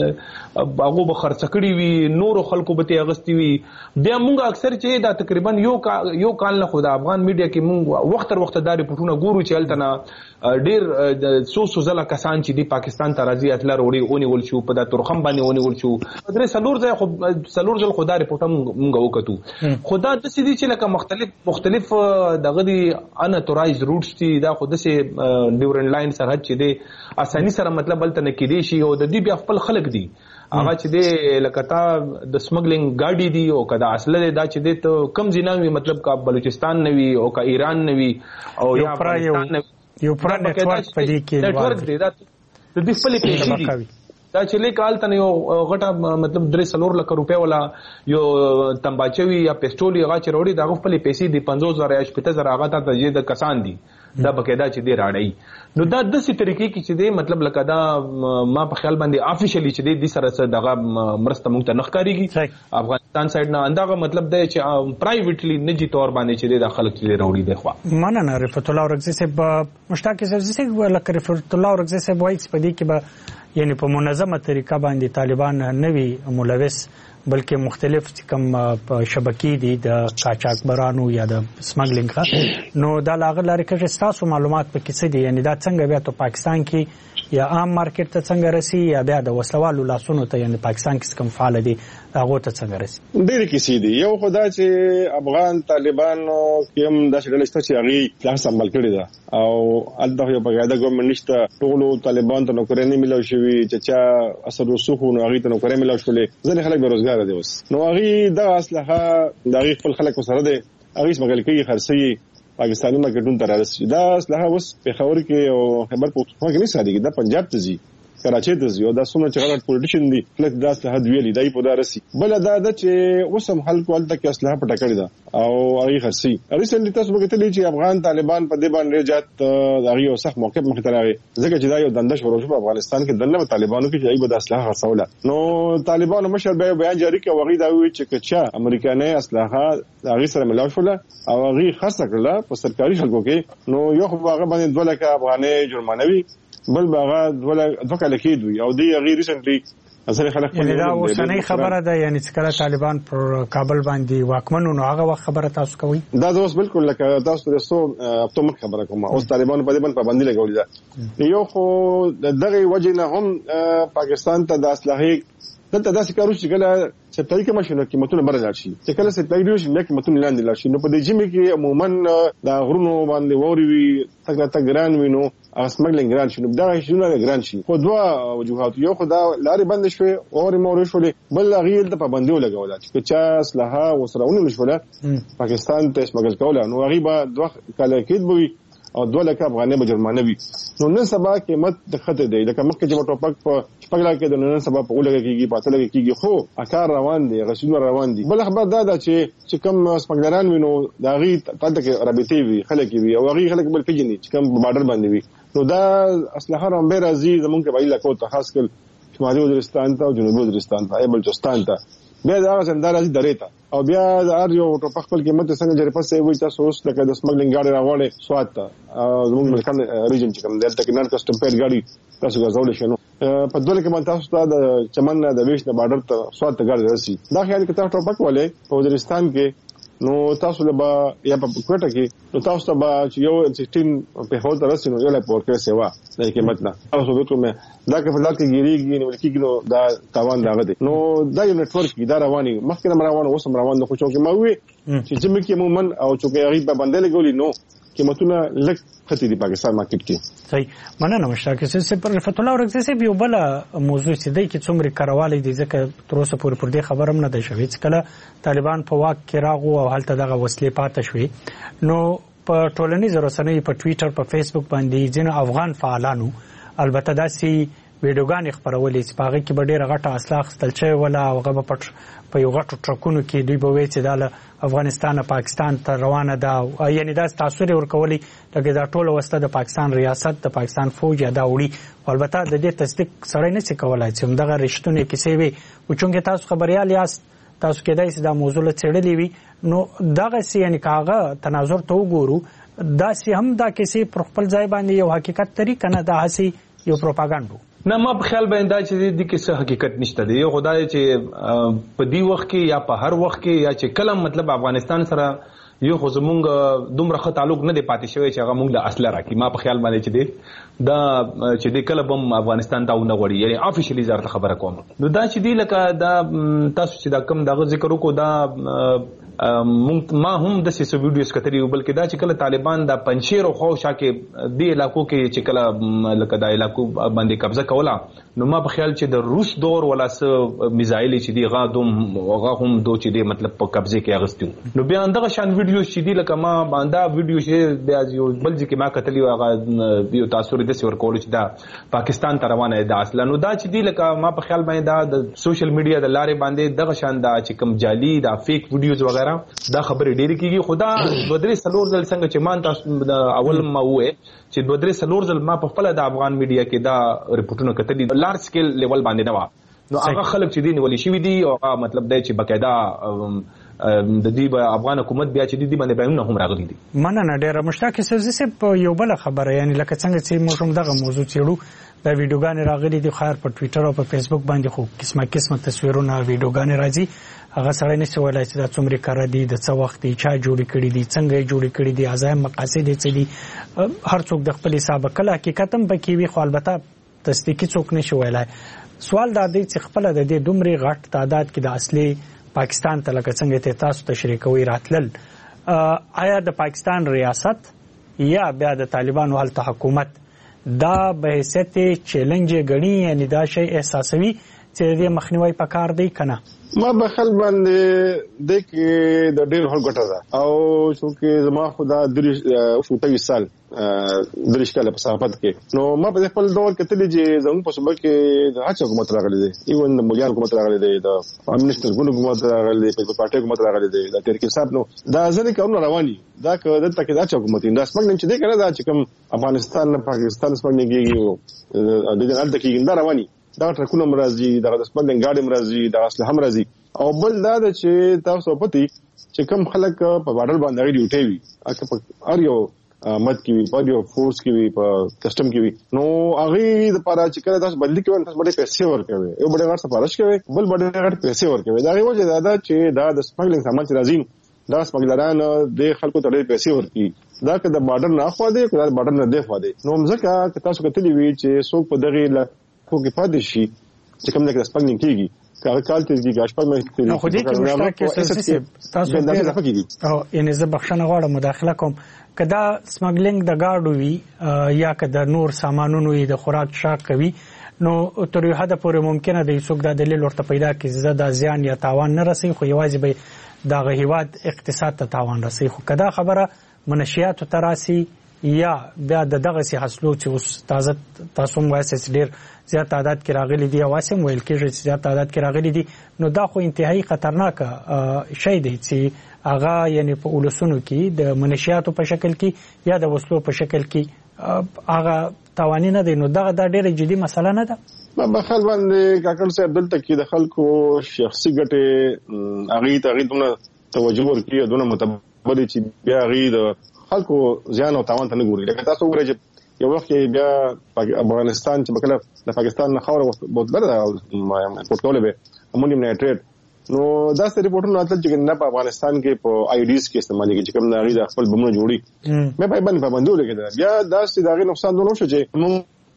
هغه به خرڅ کړی وي نور خلکو به ته اغستی وي بیا مونږ اکثر چې دا تقریبا یو یو کال نه خو د افغان میډیا کې مونږ وخت تر وخت دا ریپورتونه ګورو چې الته ډیر سو سو زله کسان چې دی پاکستان ته راځي اتل وروړي اونې ول شو په دا ترخم باندې اونې ول شو درې سلور ځای خو سلور ځل خدا ریپورت مونږ وکړو خدا د سې چې لکه مختلف مختلف دغه دی ان تورایز روټس دي دا خو د سې ډیورن لاین سرحد چې دی اساني سره مطلب بل ته نه کېدی شي او د دې بیا خپل خلک دي هغه چې دی لکه تا د سمګلینګ گاډي دی او کدا اصله دا چې دی ته کم ځیناوي مطلب کا بلوچستان نوي او کا ایران نوي او یا افغانستان نوي یو پر نیټورک په دې کې نیټورک دی دا د دې خپل پیسې دي دا چې لیکال ته یو غټه مطلب درې سلور لک روپیا ولا یو تمباچوي یا پېسټول یو غاچ وروړي دا خپل پیسې دي پنځوس زره یا شپږ زره هغه ته د کسان دي دا بقاعده چې دی راړی نو دا د سې طریقې کې چې دی مطلب لکه دا ما په خیال باندې افیشلی چې دی د سره سره دغه مرسته مونږ ته نخکاریږي افغانستان سایډ نه اندغه مطلب دی چې پرایویټلی نجی تور باندې چې دی د خلک چې راوړي دی خو مننه رفعت الله ورغزي صاحب مشتاق زوزي صاحب لکه رفعت الله ورغزي صاحب وایي چې په دې کې به یعنی په منظمه طریقه باندې طالبان نوي ملوث بلکې مختلف کم شبکې دي د قاچاقبرانو یا د سمګلینګ نو دا لاغه لري چې تاسو معلومات پکې څه دي یعنی دا څنګه بیا ته پاکستان کې یا عام مارکیټ ته څنګه رسی یا بیا د وسلوالو لاسونو ته یعنی پاکستان کې کوم فعال دي هغه ته څنګه رسی ډېر کیسې دي یو خدای چې افغان طالبانو کوم د شړلسته چې هغه پلاس عمل کړی دا او الته یو بغاده ګورنمنت نشته ټول طالبان ته نوکري نه ملو شوی چې چا اثر رسوخ نو هغه ته نوکري ملو شولې ځنې خلک بیروزګار دي اوس نو هغه د اصله د هغه خپل خلک سره دي هغه سمګل کوي خرڅي پاکستاني مارکیټونو ته راځي دا اصله اوس په خبر کې او خبر پښتونخوا کې نه سادهګي دا پنجاب ته ځي کراچي ته ځي او دا څومره چې غلط پولیټیشن دي فلک دا اصله ویلي دای په دارسي بل دا د چې وسم خلکو ولته کې اصله پټه کړی دا او هغه خرڅي ریسنټلی تاسو وګورئ چې افغان طالبان په دې باندې جات هغه یو صح موقف مخ ته راغی ځکه چې دا یو دندش ورو په افغانستان کې دنه طالبانو کې چې د اصله خرڅوله نو طالبانو مشر به بیان جاری کړ وغي دا وی چې کچا امریکایي اصله هغه سره ملاو شول او هغه خرڅ کړل په سرکاري خلکو کې نو یو خو هغه باندې دوه لک افغاني جرمانوي بل باغه دوه دوه کال کې دوی او دی غیر ریسنټلی اصل خلک په دا اوسنۍ خبره ده یعنی چې کله طالبان پر کابل باندې واکمنو نو هغه وخت خبره تاسو کوي دا اوس بالکل لکه تاسو تاسو په مخ خبره کوم اوس طالبان په دې باندې پابندي لګولې ده یو خو دغه وجه نه هم پاکستان ته د اصلاحي دلته داسې کارو چې کله سپلای کې ماشینه قیمتونه برابر شي چې کله سپلای دی شي چې قیمتونه لاندې لاړ شي نو په دې جمع کې عموما د غرونو باندې ووري وي تګ تګ ګران وینو اسمګلینګ ګران شي نو دا شنو ګران شي خو دوه وجوهات یو خدا لارې بند شوي او مور شولې بل غیر د پابندیو لګول چې چا اصلاحه وسرهونه نشوله پاکستان ته اسمګل کوله نو غیبه دوه کله کې بوي او دوه لک افغاني به جرمانه وي نو نن سبا قیمت د خطه دی لکه مخکې چې ټوپک په شپږلا کې د نن سبا په ولګه کېږي په تلګه کېږي خو اکار روان دي غشینو روان دي بل خبر دا ده چې چې کوم سپګلران وینو دا غي تلته کې رابطي وي خلک وي او غي خلک بل پیژني چې کوم بارډر باندې وي نو دا اصله هم به راځي زمونږ کې وایي لکه ته خاص کل شمالي وزیرستان ته او جنوبي وزیرستان ته بلوچستان ته بیا دا څنګه راځي درې ته او بیا د ار یو ټوپک خپل قیمت څنګه جری پسې وي تاسو اوس لکه د سمګلینګ ګاډي راغله سوات ته زموږ ملکان ریجن چې کوم دلته کې نن کسټم پیډ ګاډي تاسو غوړل شنو په دوله کې مونږ تاسو ته د چمن د ویش د بارډر ته سوات ته ګاډي راسي دا خیال کې تاسو ټوپک ولې په وزیرستان کې نو تاسو له با یا په کوټه کې نو تاسو ته با یو سیستم په هوټل راسي نو یو له پورکه سیوا د قیمت نه تاسو وکړو مې دا کې په لکه ګیریږي نو کې نو دا تاوان راغلی نو دا یو نتورک دا رواني مخکې روانه اوس روان نه خو چې ما وی چې چې مې کې مومن او چې غریب په باندې لګولي نو قیمتونه لک خطي دی پاکستان مارکیټ کې صحیح مننه مشتاق صاحب پر رفعت الله ورغزي صاحب یو بل موضوع چې دی کې څومره کاروالي دي ځکه تر اوسه پورې پر دې خبرم نه ده شوې چې کله طالبان په واک کې راغو او هلته دغه وسلې پاتې شوې نو په ټولنیزو رسنیو په ټویټر په فیسبوک باندې ځینو افغان فعالانو البته داسې ویډیوګانې خپرولې چې په هغه کې به ډېره غټه اسلحه اخیستل شوې وله او هغه به پټ په یو غټو ټرکونو کې دوی به وایي چې دا له افغانستانه پاکستان ته روانه ده، یعنې داسې تاثر یې ورکولی لکه دا ټوله وسله د پاکستان ریاست د پاکستان فوج یا دا وړي. خو البته د دې تصدیق سړی نشي کولی چې همدغه رښتونې کیسې وي. خو چونکې تاسو خبریال یاست، تاسو کېدای شي دا موضوع له څېړلې وي، نو دغسې یعنې که هغه تناظر ته وګورو داسې هم دا کیسې پر خپل ځای باندې یو حقیقت لري که نه دا هسې یو پروپاګانډ و؟ نه، ما په خیال باندې دا چې د کې څه حقیقت نشته دی. یو خدای چې په دې وخت کې یا په هر وخت کې یا چې کله مطلب افغانستان سره یو خو زمونږ دومره ښه تعلق نه دی پاتې شوی چې هغه موږ له اصله راکړي. ما په خیال باندې چې دی دا چې دی کله به افغانستان ته ونه غواړي، یعنې افیشلي زه درته خبره کوم. نو دا چې دی لکه دا تاسو چې دا کم دغه ذکر وکړو دا ما هم داسې څه ویډیوز کتلي وو، بلکې دا چې کله طالبان د پنجشیر او خواوشا کې دې علاقو کې چې کله لکه دا علاقو باندې قبضه کوله، نو ما په خیال چې د روس دور ولا څه میزایلې چې دی هغه دوم هغه هم دو چې دی مطلب په قبضه کې اخیستي وو. نو بیا همدغه شان ویډیوز چې دی لکه ما دا ویډیو چې بیا یو بل ځای کې ما کتلي وو هغه یو تاثر داسې ورکولو چې دا پاکستان ته روانه ده اصلا. نو دا چې دی لکه ما په خیال باندې دا د سوشل میډیا د لارې باندې دغه شان دا چې کوم جعلي دا فیک ویډیوز وغیرہ دا خبرې ډېرې کېږي. خو دا دوه درې څلور ځل څنګه چې ما تاسو اول ما ووایې چې دوه درې څلور ځل ما په خپله د افغان میډیا کې دا رپورټونه کتلي لارج سکیل لیول باندې نه وه. نو هغه خلک چې دي نیولې شوي دي او هغه مطلب دی چې باقاعده د دې افغان حکومت بیا چې دې باندې بیانونه هم راغلي دي. مننه ډېره. مشتاق یوسفزي صاحب یو بله خبره، یعنې لکه څنګه چې موږ هم دغه موضوع څېړو دا ویډیوګانې راغلي دي، خیر په ټویټر او په فیسبوک باندې خو قسمه قسمه تصویرونه ویډیوګانې راځي، هغه سړی نشي ویلی چې دا څومره کار دي، د څه وخت دی، چا جوړې کړي دي، څنګه یې جوړې کړي دي، عزایم مقاصد یې څه دي، هر څوک د خپل حسابه کله حقیقت هم پکې وي، خو البته تصدیقي څوک نشي ویلی. سوال دا دی چې خپله د دې دومره غټ تعداد کې د اصلي پاکستان ته لکه څنګه ته تاسو تشریح کوي راتلل، آیا د پاکستان ریاست یا بیا د طالبانو هلته حکومت دا به حیثیت چیلنج غني، یعنی دا شی احساسوي چې دې مخنیوي پکار دی کنه؟ ما به خل باندې د کې د ډېر هر ګټه ده او چې زما خدا درې شوتوي سال درېش کاله په صحافت کې، نو ما په خپل دور کې تللی چې زموږ په صوبه کې د هڅه حکومت راغلی دی، ایون د مولیان حکومت راغلی دی، د امنیستر ګوند حکومت راغلی دی، په پارټي حکومت راغلی دی، د تحریک انصاف نو دا ځنې کارونه رواني دا که دلته کې دا چې حکومت دا سپک چې دی کنه دا چې کوم افغانستان نه پاکستان سپک نه کېږي د دې حالت کې دا رواني دا ټرکونه مرزي دا د سپک ګاډي مرزي دا اصل هم مرزي. او بل دا چې تاسو پتی چې کوم خلک په بارډر باندې ډیوټي وي اګه یو مد کې وي په یو فورس کې وي په کسٹم کې وي، نو هغه د لپاره چې کله تاسو بدلی کوئ تاسو ډېر پیسې ورکوي، یو ډېر غټ سفارش کوي، بل ډېر غټ پیسې ورکوي. دا وجه دا چې دا د سمګلینګ سامان چې راځي دا سمګلران د خلکو ته ډېر پیسې ورکوي، دا که د بارډر نه خو دی که د بارډر نه دی خو دی. نو ځکه که تاسو کتلی وي چې څوک په دغه لکه کې پاتې شي چې کوم دغه سمګلینګ کېږي کار کال ته دي ګاشپل مې نو خو دې کې مشترک تاسو او یعنی زه بخښنه غواړم مداخله کوم کدا سمګلینګ د گاډو وی یا کدا نور سامانونو د خوراک شاک کوي، نو تر یو حد پورې ممکنه د یوسف د دلیل ورته پیدا کړي زده د زیان یا تاوان نه رسي، خو یوازې به د غهیواد اقتصاد ته تاوان رسي. خو کدا خبره منشیات تراسي یا بیا د دغه سي حاصلو چې اوس تازه تاسو مو واسه ډیر زیات تعداد کې راغلي دي او واسه ویل کېږي چې زیات تعداد کې راغلي دي، نو دا خو انتهایی خطرناک شی دی چې هغه یعنی په ولسونو کې د منشیاتو په شکل کې یا د وسلو په شکل کې هغه توانې نه دی، نو دغه دا ډیره جدي مسله نه ده. په خپل باندې کاکړ صاحب دلته کې د خلکو شخصي ګټې هغه ته هغه دونه توجه ورکړي دونه متبادل چې بیا هغه د خلکو زیان او تاوان ته نه ګوري. لکه تاسو وګورئ یو وخت بیا افغانستان چې بکله د پاکستان نه خاور بہت بڑا پورت کوله به امونیم نایټریټ، نو دا ستاسو ریپورټونه راځي چې نه په افغانستان کې په آی ډیز کې استعمال کیږي چې کوم ناغي د خپل بمونه جوړي مې په باندې پابندو لګیدا بیا دا ستاسو دغه نقصان دونه شو چې موږ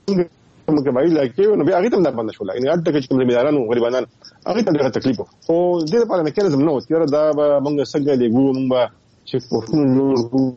موږ به لکه نو بیا هغه ته نه باندې شو لکه نه اته چې کوم زمیدارانو غریبانان هغه ته ډېر تکلیف او دې لپاره میکانیزم نو چې دا موږ څنګه لګو موږ چې پورتون نو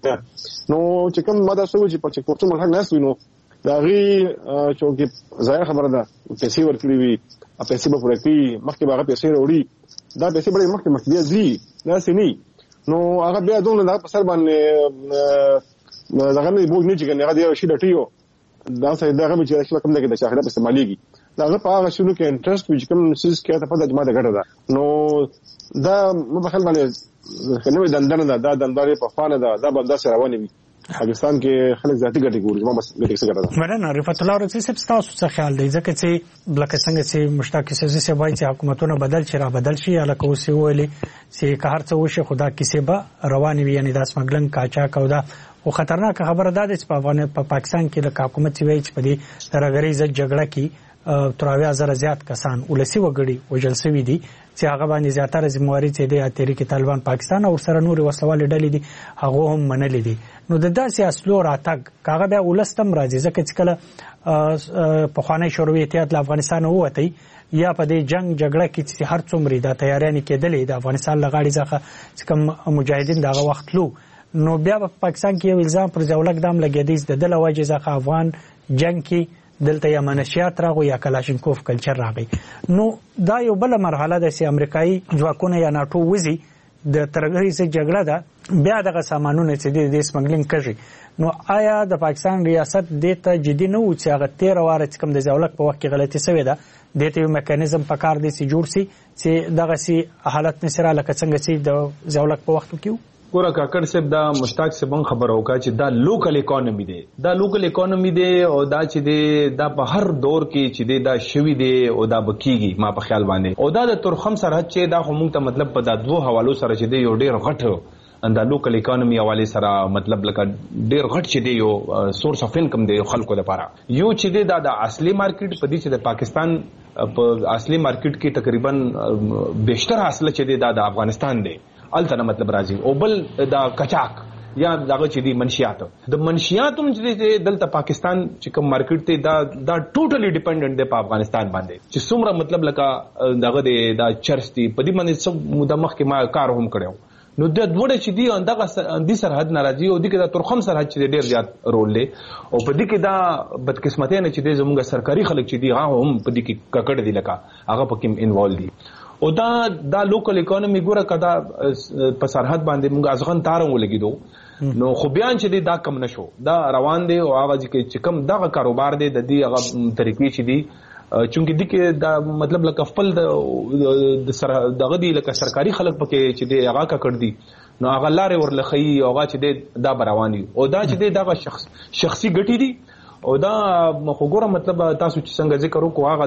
چې کوم ماده سوي چې په چې پورتون ملک نه سوي نو دا غي چې ظاهر خبره ده پیسې ورکړي وي پیسې به ورکړي مخکې به پیسې وروړي دا پیسې به مخکې مخکې ځي دا سني نو هغه بیا دومره دا په سر باندې دا غني بوج نه چې کنه هغه یو شي لټیو دا څه دا غوښمه چې کوم دغه د شاهده په استعماليږي دا په هغه شنو کې انټرست چې کوم سیس کې ته په د جماعت غټه ده نو دا مبخل باندې نوې دندنه ده دا دنداري په خانه ده دا بنده سره رواني وي پاکستان کې خلک ذاتي ګټي ګوري ما بس ګټي څه ګټه ده مرنه رفعت الله رضی صاحب تاسو څه خیال دی ځکه چې بلکې څنګه چې مشتاق سیاسي سی وایي چې حکومتونه بدل شي را بدل شي الکه اوس ویلي چې که هر څه وشي خدا کیسه به رواني وي یعنی دا سمګلنګ کاچا کودا او خطرناک خبره ده چې په افغان په پاکستان کې د حکومت وی چې په دې ترغریزه جګړه کې تراوی زره زیات کسان ولسی وګړي وجل سوي دي چې هغه باندې زیاتره ذمہواری چې د تحریک طالبان پاکستان او سره نور وسلوال ډلې دي هغه هم منلې دي نو د داسې اصلو راتګ کاغه بیا ولستم راځي ځکه چې کله په خوانی شوروي اتحاد له افغانستان ووتی یا په دې جنگ جګړه کې چې هر څومره د تیاریانې کېدلې د افغانستان لغاړي ځکه کوم مجاهدین دغه وخت لو نو بیا په پاکستان کې یو الزام پر ځولک دام لګیدي د دله وجه ځکه افغان جنگ کې دلته یا منشیات راغو یا کلاشینکوف کلچر راغی نو دا یو بل مرحله ده چې امریکایي ځواکونه یا ناتو وزي د ترغریزه جګړه ده بیا دغه سامانونه چې د سمګلینګ کوي نو آیا د پاکستان ریاست د ته جدي نه و چې هغه تیر واره چې کوم د ځولک په وخت کې غلطي شوې ده د ته یو میکانیزم په کار دی چې جوړ سي چې دغه سي حالت نشره لکه څنګه چې د ځولک په وخت کې ګوره کاکړ صاحب دا مشتاق صاحب خبره وکړه چې دا لوکل اکانومي دی دا لوکل اکانومي دی او دا چې دی دا په هر دور کې چې دی دا شوي دی او دا بکیږي ما په خیال باندې او دا د ترخم سرحد چې دا خو موږ ته مطلب په دا دوه حوالو سره چې دی یو ډیر غټ دا لوکل اکانومي حواله سره مطلب لکه ډیر غټ چې دی یو سورس اف انکم دی خلکو لپاره یو چې دی دا د اصلي مارکیټ په دې چې د پاکستان په اصلي مارکیټ کې تقریبا بیشتر حاصله چې دی دا د افغانستان دی الته مطلب راځي او بل دا کچاک یا دغه چې دی منشیات د منشیاتم چې دلته پاکستان چې کوم مارکیټ ته دا دا ټوټلی ډیپندنٹ دی په افغانستان باندې چې څومره مطلب لکه دغه دی دا چرستي په دې باندې سب مدمخ کې ما کار هم کړو نو د دوړه چې دی دغه د سرحد ناراضي او د کې دا ترخم سرحد چې ډیر زیات رول لري او په دې کې دا بدقسمتۍ نه چې دی زموږ سرکاري خلک چې دی هغه هم په دې کې ککړ دي لکه هغه پکې انوالو دي او دا دا لوکل اکانومي ګوره کدا په سرحد باندې موږ ازغن تارم ولګیدو نو خو بیان چې دا کم نشو دا روان دي او هغه چې کم دغه کاروبار دی د دې هغه طریقې چې دي چونکه د کې دا مطلب لکه خپل د سر دغه دی لکه سرکاري خلک پکې چې دی هغه کا کړ دي نو هغه لارې ورلخي او هغه چې دی دا برواني او دا چې دی دغه شخص شخصي ګټي دي او دا خو ګوره مطلب تاسو چې څنګه ذکر وکړو هغه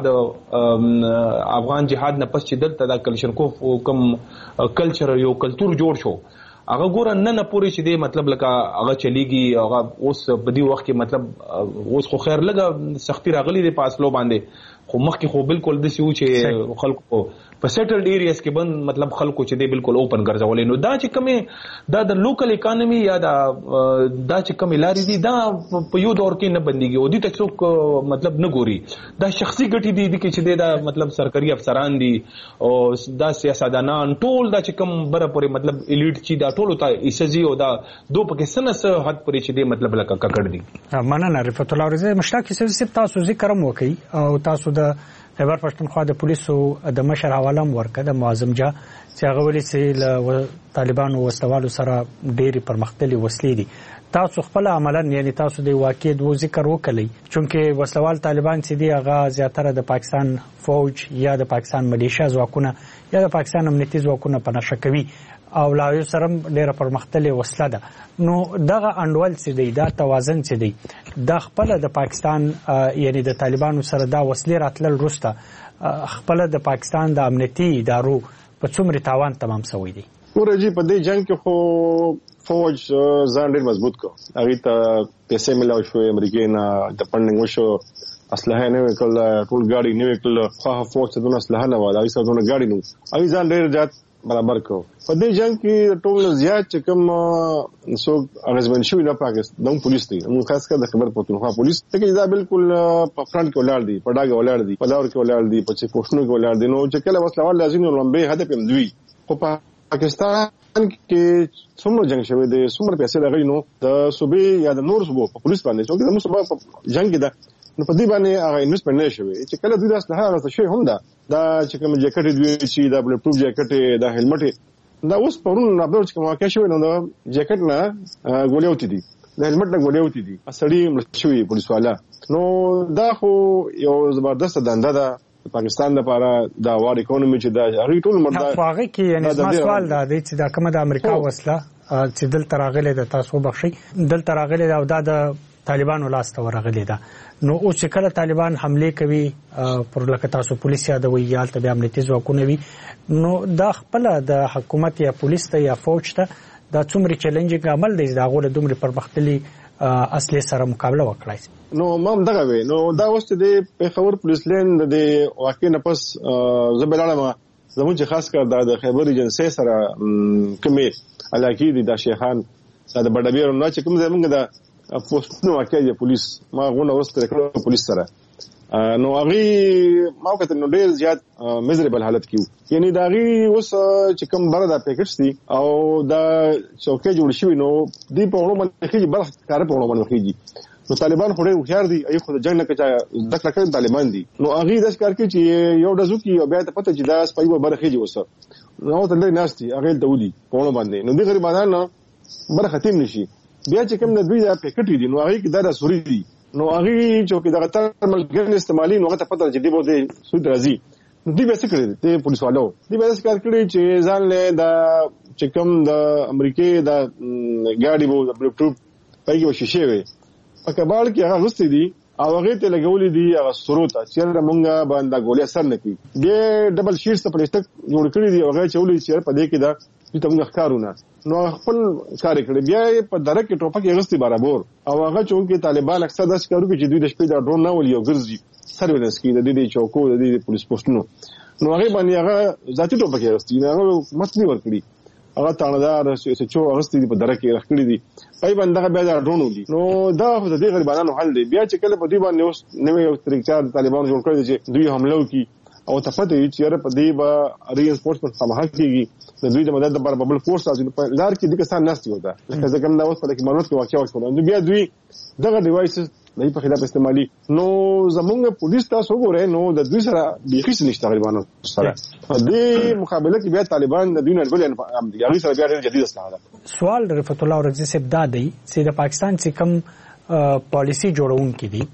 د افغان جهاد نه پس چې دلته د کلشنکوف او کم کلچر یو کلچر جوړ شو هغه ګوره نه نه پوری چې دی مطلب لکه هغه چلیږي هغه اوس په دې وخت کې مطلب اوس خو خیر لګه سختی راغلي دی په اصلو باندې خو مخکې خو بالکل د سیو چې خلکو په سیټلډ ایریاز کې بند مطلب خلکو چې دی بالکل اوپن ګرځولې نو دا چې کمه دا د لوکل اکانومي یا دا دا چې کمه لاري دي دا په یو دور کې نه بنديږي او دي ته څوک مطلب نه ګوري دا شخصي ګټي دي چې دی دا مطلب سرکاري افسران دي او دا سیاستدانان ټول دا چې کم بره پورې مطلب الیټ چې دا ټول ته ایسزي او دا دو پکې سنس حد پورې چې دی مطلب لکه ککړ دي مننه رفعت الله رضی مشتاق سیاسي تاسو ذکر مو کوي او تاسو د خیبر پښتونخوا د پولیسو د مشر حواله ورکړه د معظم جا چې هغه ولې چې طالبانو وسوالو سره ډېری پرمختللي وسلې دي تاسو خپل عملاً یعنی تاسو د واقع د ذکر وکړي چونکه وسوال طالبان چې دی هغه زیاتره د پاکستان فوج یا د پاکستان ملیشیا ځواکونه یا د پاکستان امنیتي ځواکونه په نشه کوي او لا یو سره ډېر پرمختللي وسله ده نو دغه انډول چې دی دا توازن چې دی د خپل د پاکستان یعنی د طالبانو سره دا وسلې راتلل وروسته خپل د پاکستان د امنیتي ادارو په څومره تاوان تمام شوی دی ورجی په دې جنگ کې خو فوج ځان ډېر مضبوط کو هغه ته پیسې ملاو شو امریکای نه د فندینګ وشو اسلحه نه وکړل ټول غاډي نه وکړل خو فوج ته دونه اسلحه نه ولا هغه څه دونه غاډي نو هغه ځان ډېر زیات برابر کو په دې جنگ کې ټول زیات چې کوم څو اغیزمن شوی د پاکستان د پولیس دی موږ خاص کر د خبر پښتونخوا پولیس ته دا بالکل په فرنٹ کې ولاړ دي په ډاګه ولاړ دي په لاور کې ولاړ دي په چې پښتون کې ولاړ دي نو چې کله وسلوال لازم لومبه هدف هم دوی خو پاکستان کې څومره جنگ شوی دی څومره پیسې راغلي نو د صوبې یا د نور صوبو په پولیس باندې چې د صوبې په جنگ کې ده نو په دې باندې هغه انویسټمنټ نه شوی چې کله دوی د اسلحه راځي شي هم ده دا چې کوم جاکټ دوی چې دا بل پروف جاکټ دا هلمټ دا اوس پرون نابر چې کومه کې شوی نو دا جاکټ نه ګولې وتی دي د هلمټ نه ګولې وتی دي اسړي ملشوي پولیس والا نو دا خو یو زبردست دنده ده پاکستان لپاره دا وار اکونومي چې دا هغه ټول مردا هغه کې یعنی اسما سوال دا دی چې دا کومه د امریکا وسله چې دل تراغله د تاسو بخشي دل تراغله دا د طالبانو لاس ته ورغلي ده نو او چې کله طالبان حمله کوي پر لکه تاسو پولیس یادوي یا ته به امنیتي ځواکونه وي نو دا خپل د حکومت یا پولیس ته یا فوج ته دا څومره چیلنجینګ عمل دی دا غوړه دومره پرمختللي اصلي سره مقابله وکړای نو مام دغه وي نو دا وست دی په خبر پولیس لین د واقع نه پس زبلاله زموږ خاص کار د خیبر ایجنسی سره کمې علاقې دي د شیخان د بډبیر نه چې کوم زمونږ د پوسټونو واقع دی پولیس ما غوونه وست کړو پولیس سره نو هغه ما وخت نو ډیر زیات میزریبل حالت کیو یعنی دا غي اوس چې کوم بر دا پیکټس دي او دا چوکۍ جوړ شوی نو دی په اړه باندې کې برخ کار په اړه باندې کیږي نو طالبان خو ډیر هوښیار دي ایو خو جنگ نه کچا دک لکه طالبان دي نو هغه د کار کې چې یو د زوکی او بیا ته پته چې دا سپایو برخه دي اوس نو ته لري ناشتي هغه دودي په اړه باندې نو د غریبانو برخه تیم نشي بیا چې کوم د دوی د پیکټ دي نو هغه کې دا سوري دي نو هغه چې کې دغه ترمل ګن استعمالي نو هغه ته پته چې دی بده سود راځي نو دی به څه کړی ته پولیس والو دی به څه کار کړی چې ځان له دا چې کوم د امریکای د ګاډي بو د بلوټوث پایګه وشي وي په کبال کې هغه غوستي دي او هغه ته لګولې دي هغه سروت چې موږ باندې ګولې اثر نه کوي د ډبل شیټس په پلاستیک جوړ کړی دي هغه چولې چې په دې کې دا چې موږ ښکارونه نو خپل کار کړی بیا په درک کې ټوپک غوستي برابر او هغه چې طالبان اکثر داس کارو کې چې دوی د شپې دا ډرون نه ولي او ګرځي سرویلنس کې د دې چوکو د دې پولیس پوسټونو نو هغه باندې هغه ذاتي ټوپک غوستي هغه متنی ور کړی هغه تاندار چې چو غوستي په درک کې راخړي دي پای باندې بیا دا ډرون ولي نو دا خو د دې غریبانو حل دی بیا چې کله په دې باندې اوس نوې طریقې طالبان جوړ کړی چې دوی حمله وکړي او تفته چې په دې با ری انفورسمنت سمه کیږي د دوی د مدد لپاره ببل فورس راځي په لار کې د کسان نشته ودا لکه ځکه دا اوس په دې معلومات کې واقع وشول نو بیا دوی دغه ډیوایسز د په خلاف استعمالي نو زمونږ پولیس تاسو وګورئ نو د دوی سره بيخي نشته غریبانو سره د مقابله کې بیا طالبان د دوی نه بل هم دي هغه سره بیا ډېر جديد استعمال سوال رفعت الله ورزي صاحب دا دی چې د پاکستان چې کوم پالیسی جوړونکي دي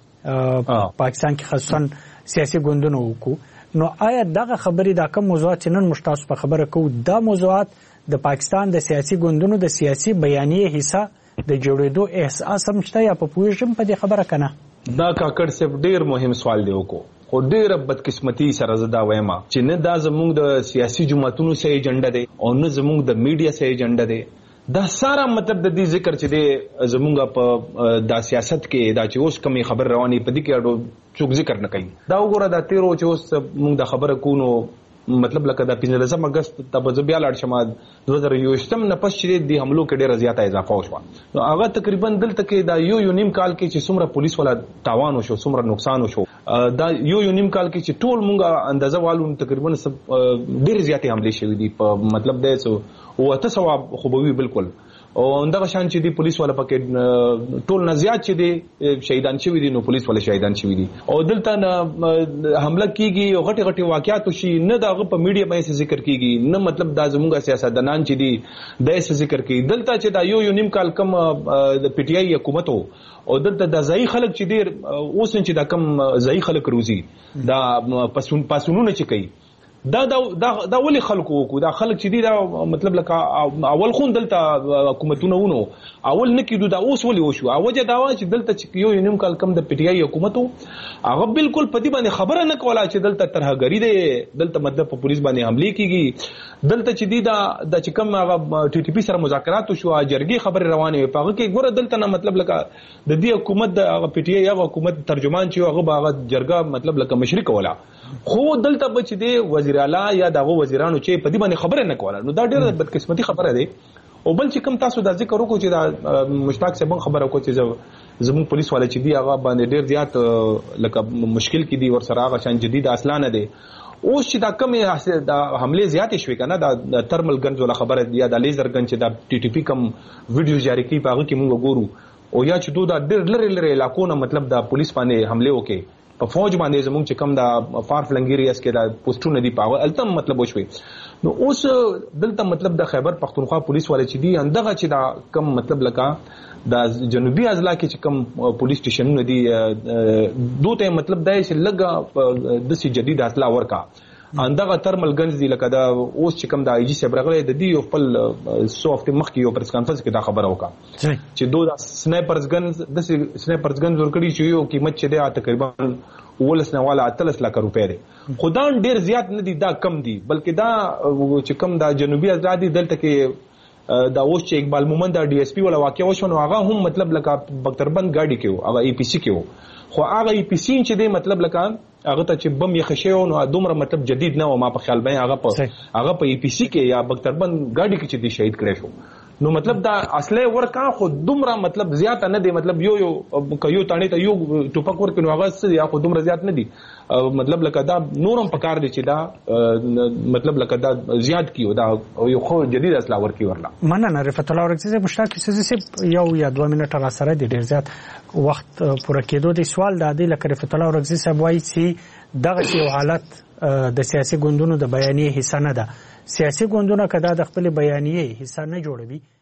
پاکستان کې خصوصا سیاسي ګوندونو وکړو نو آیا دغه خبرې دا کوم موضوعات چې نن مشتاس په خبره کوو دا موضوعات د پاکستان د سیاسي ګوندونو د سیاسي بیانیه حصہ د جوړېدو احساس هم شته یا په پوهیږم په دې خبره کنه دا کاکړ صاحب ډیر مهم سوال دی وکړو خو ډیر بدقسمتي سره زدا وایم چې نه دا زموږ د سیاسي جماعتونو سه ایجنډا دی او نه زموږ د میډیا سه ایجنډا دی دا سارا مطلب د دې ذکر چې دی زمونږ په د سیاست کې دا چې اوس کمی خبر رواني په دې کې اډو څوک ذکر نه کوي دا وګوره دا تیرو چې اوس موږ د خبره کوو مطلب لکه د پنځلسم اگست ته په بیا لاړ شمه دوه زره یوشتم نه پس چې د حملو کې ډیره زیاته اضافه وشوه نو هغه تقریبا دلته کې دا یو یو نیم کال کې چې څومره پولیس ولا تاوان وشو څومره نقصان وشو دا یو یو نیم کال کې چې ټول مونږه اندازه والو تقریبا ډیره زیاتې حملې شوې دي په مطلب دا څه او تاسو خو به بالکل او اندغه شان چې دی پولیس والا پکې ټول نه زیات چې دی شهیدان شوی دي نو پولیس والا شهیدان شوی دي او دلته حمله کیږي او غټي غټي واقعات شي نه دغه په میډیا باندې ذکر کیږي نه مطلب دا زموږه سیاستدانان چې دي د څه ذکر کوي دلته چې دا یو یو نیم کال کم د پی ټی آی حکومت او دلته د ځای خلک چې ډیر اوس چې دا کم ځای خلک روزي دا پسون پاسونونه چې کوي دا دا دا ولي خلکو کو دا خلک چې دي دا مطلب لکه اول خون دلته حکومتونه ونو اول نه کیدو دا اوس ولي وشو اوجه دا چې دلته چې یو نیم کال کم د پی ټی آی حکومت هغه بالکل په دې باندې خبره نه کوله چې دلته ترهګری دی دلته مطلب په پولیس باندې حمله کیږي دلته چې دي دا د چې کم هغه ټي ټي پی سره مذاکرات شو جرګي خبره روانه وي په هغه کې ګوره دلته نه مطلب لکه د دې حکومت د پی ټی آی هغه حکومت ترجمان چې هغه هغه جرګه مطلب لکه مشرک ولا خو دلته بچ دی وزیر اعلی یا دغه وزیرانو چې په دې باندې خبره نه کوله نو دا ډېره بدقسمتي خبره ده او بل چې کوم تاسو دا ذکر وکړو چې دا مشتاق صاحب خبره وکړي چې زموږ پولیس والا چې دی هغه باندې ډېر زیات لکه مشکل کې دي ور سره هغه شان جديد اصلانه دي اوس چې دا کمې د حمله زیات شوي کنه دا ترمل گنز ولا خبره دی یا د لیزر گن چې دا ټي ټي پی کم ویډیو جاری کوي په هغه کې موږ ګورو او یا چې دوی دا ډېر لری لری علاقو نه مطلب د پولیس باندې حمله وکړي په فوج باندې زموږ چې کم دا فار فلنګریاس کې دا پوسټونه دی پاو التم مطلب وشوي نو اوس دلته مطلب د خیبر پختونخوا پولیس والے چې دی اندغه چې دا کم مطلب لکه د جنوبي اضلاع کې چې کوم پولیس سټیشنونه دي دوی ته مطلب دا چې لګه د سي جدید اصلاح ورکا اندغه ترمل گنز دی لکه دا اوس چې کوم د آی جی صاحب راغلی د دې خپل سو هفته مخکې یو پریس کانفرنس کې دا خبره وکړه چې دوه سنایپرز گنز د سنایپرز گنز ورکړي چې یو قیمت چې دی تقریبا ولس نه والا اتلس لک روپے دی خدان ډیر زیات نه دي دا کم دي بلکې دا چې کوم د جنوبي آزادي دلته کې دا اوس چې اقبال مومند د ډي اس پی ولا واقع وشو نو هغه هم مطلب لکه بختربند گاډي کې هغه ای پی سی کې وو خو هغه ای پی سی چې دی مطلب لکه هغه ته چې بم یې خشه نو دومره مطلب جدید نه و ما په خیال باندې هغه په هغه په ای پی سی کې یا بختربند گاډي کې چې دی شهید کړی شو نو مطلب دا اصله ورکا خو دومره مطلب زیات نه دی مطلب یو یو یو تانی ته یو ټوپک ورکو هغه څه یا خو دومره زیات نه دی مطلب لکه دا نورم پکار دی چې دا مطلب لکه دا زیات کیو دا یو خو جدید اصله ورکی ورلا مننه رفعت الله ورکزی مشتاق سیسی یو یا دوه منټه را سره دی ډیر زیات وخت پوره کېدو دی سوال دا دی لکه رفعت الله ورکزی صاحب وایي چې دغه یو حالت د سیاسي ګوندونو د بیانیه حصہ نه ده سیاسي ګوندونه کدا د خپل بیانیه حصہ نه جوړوي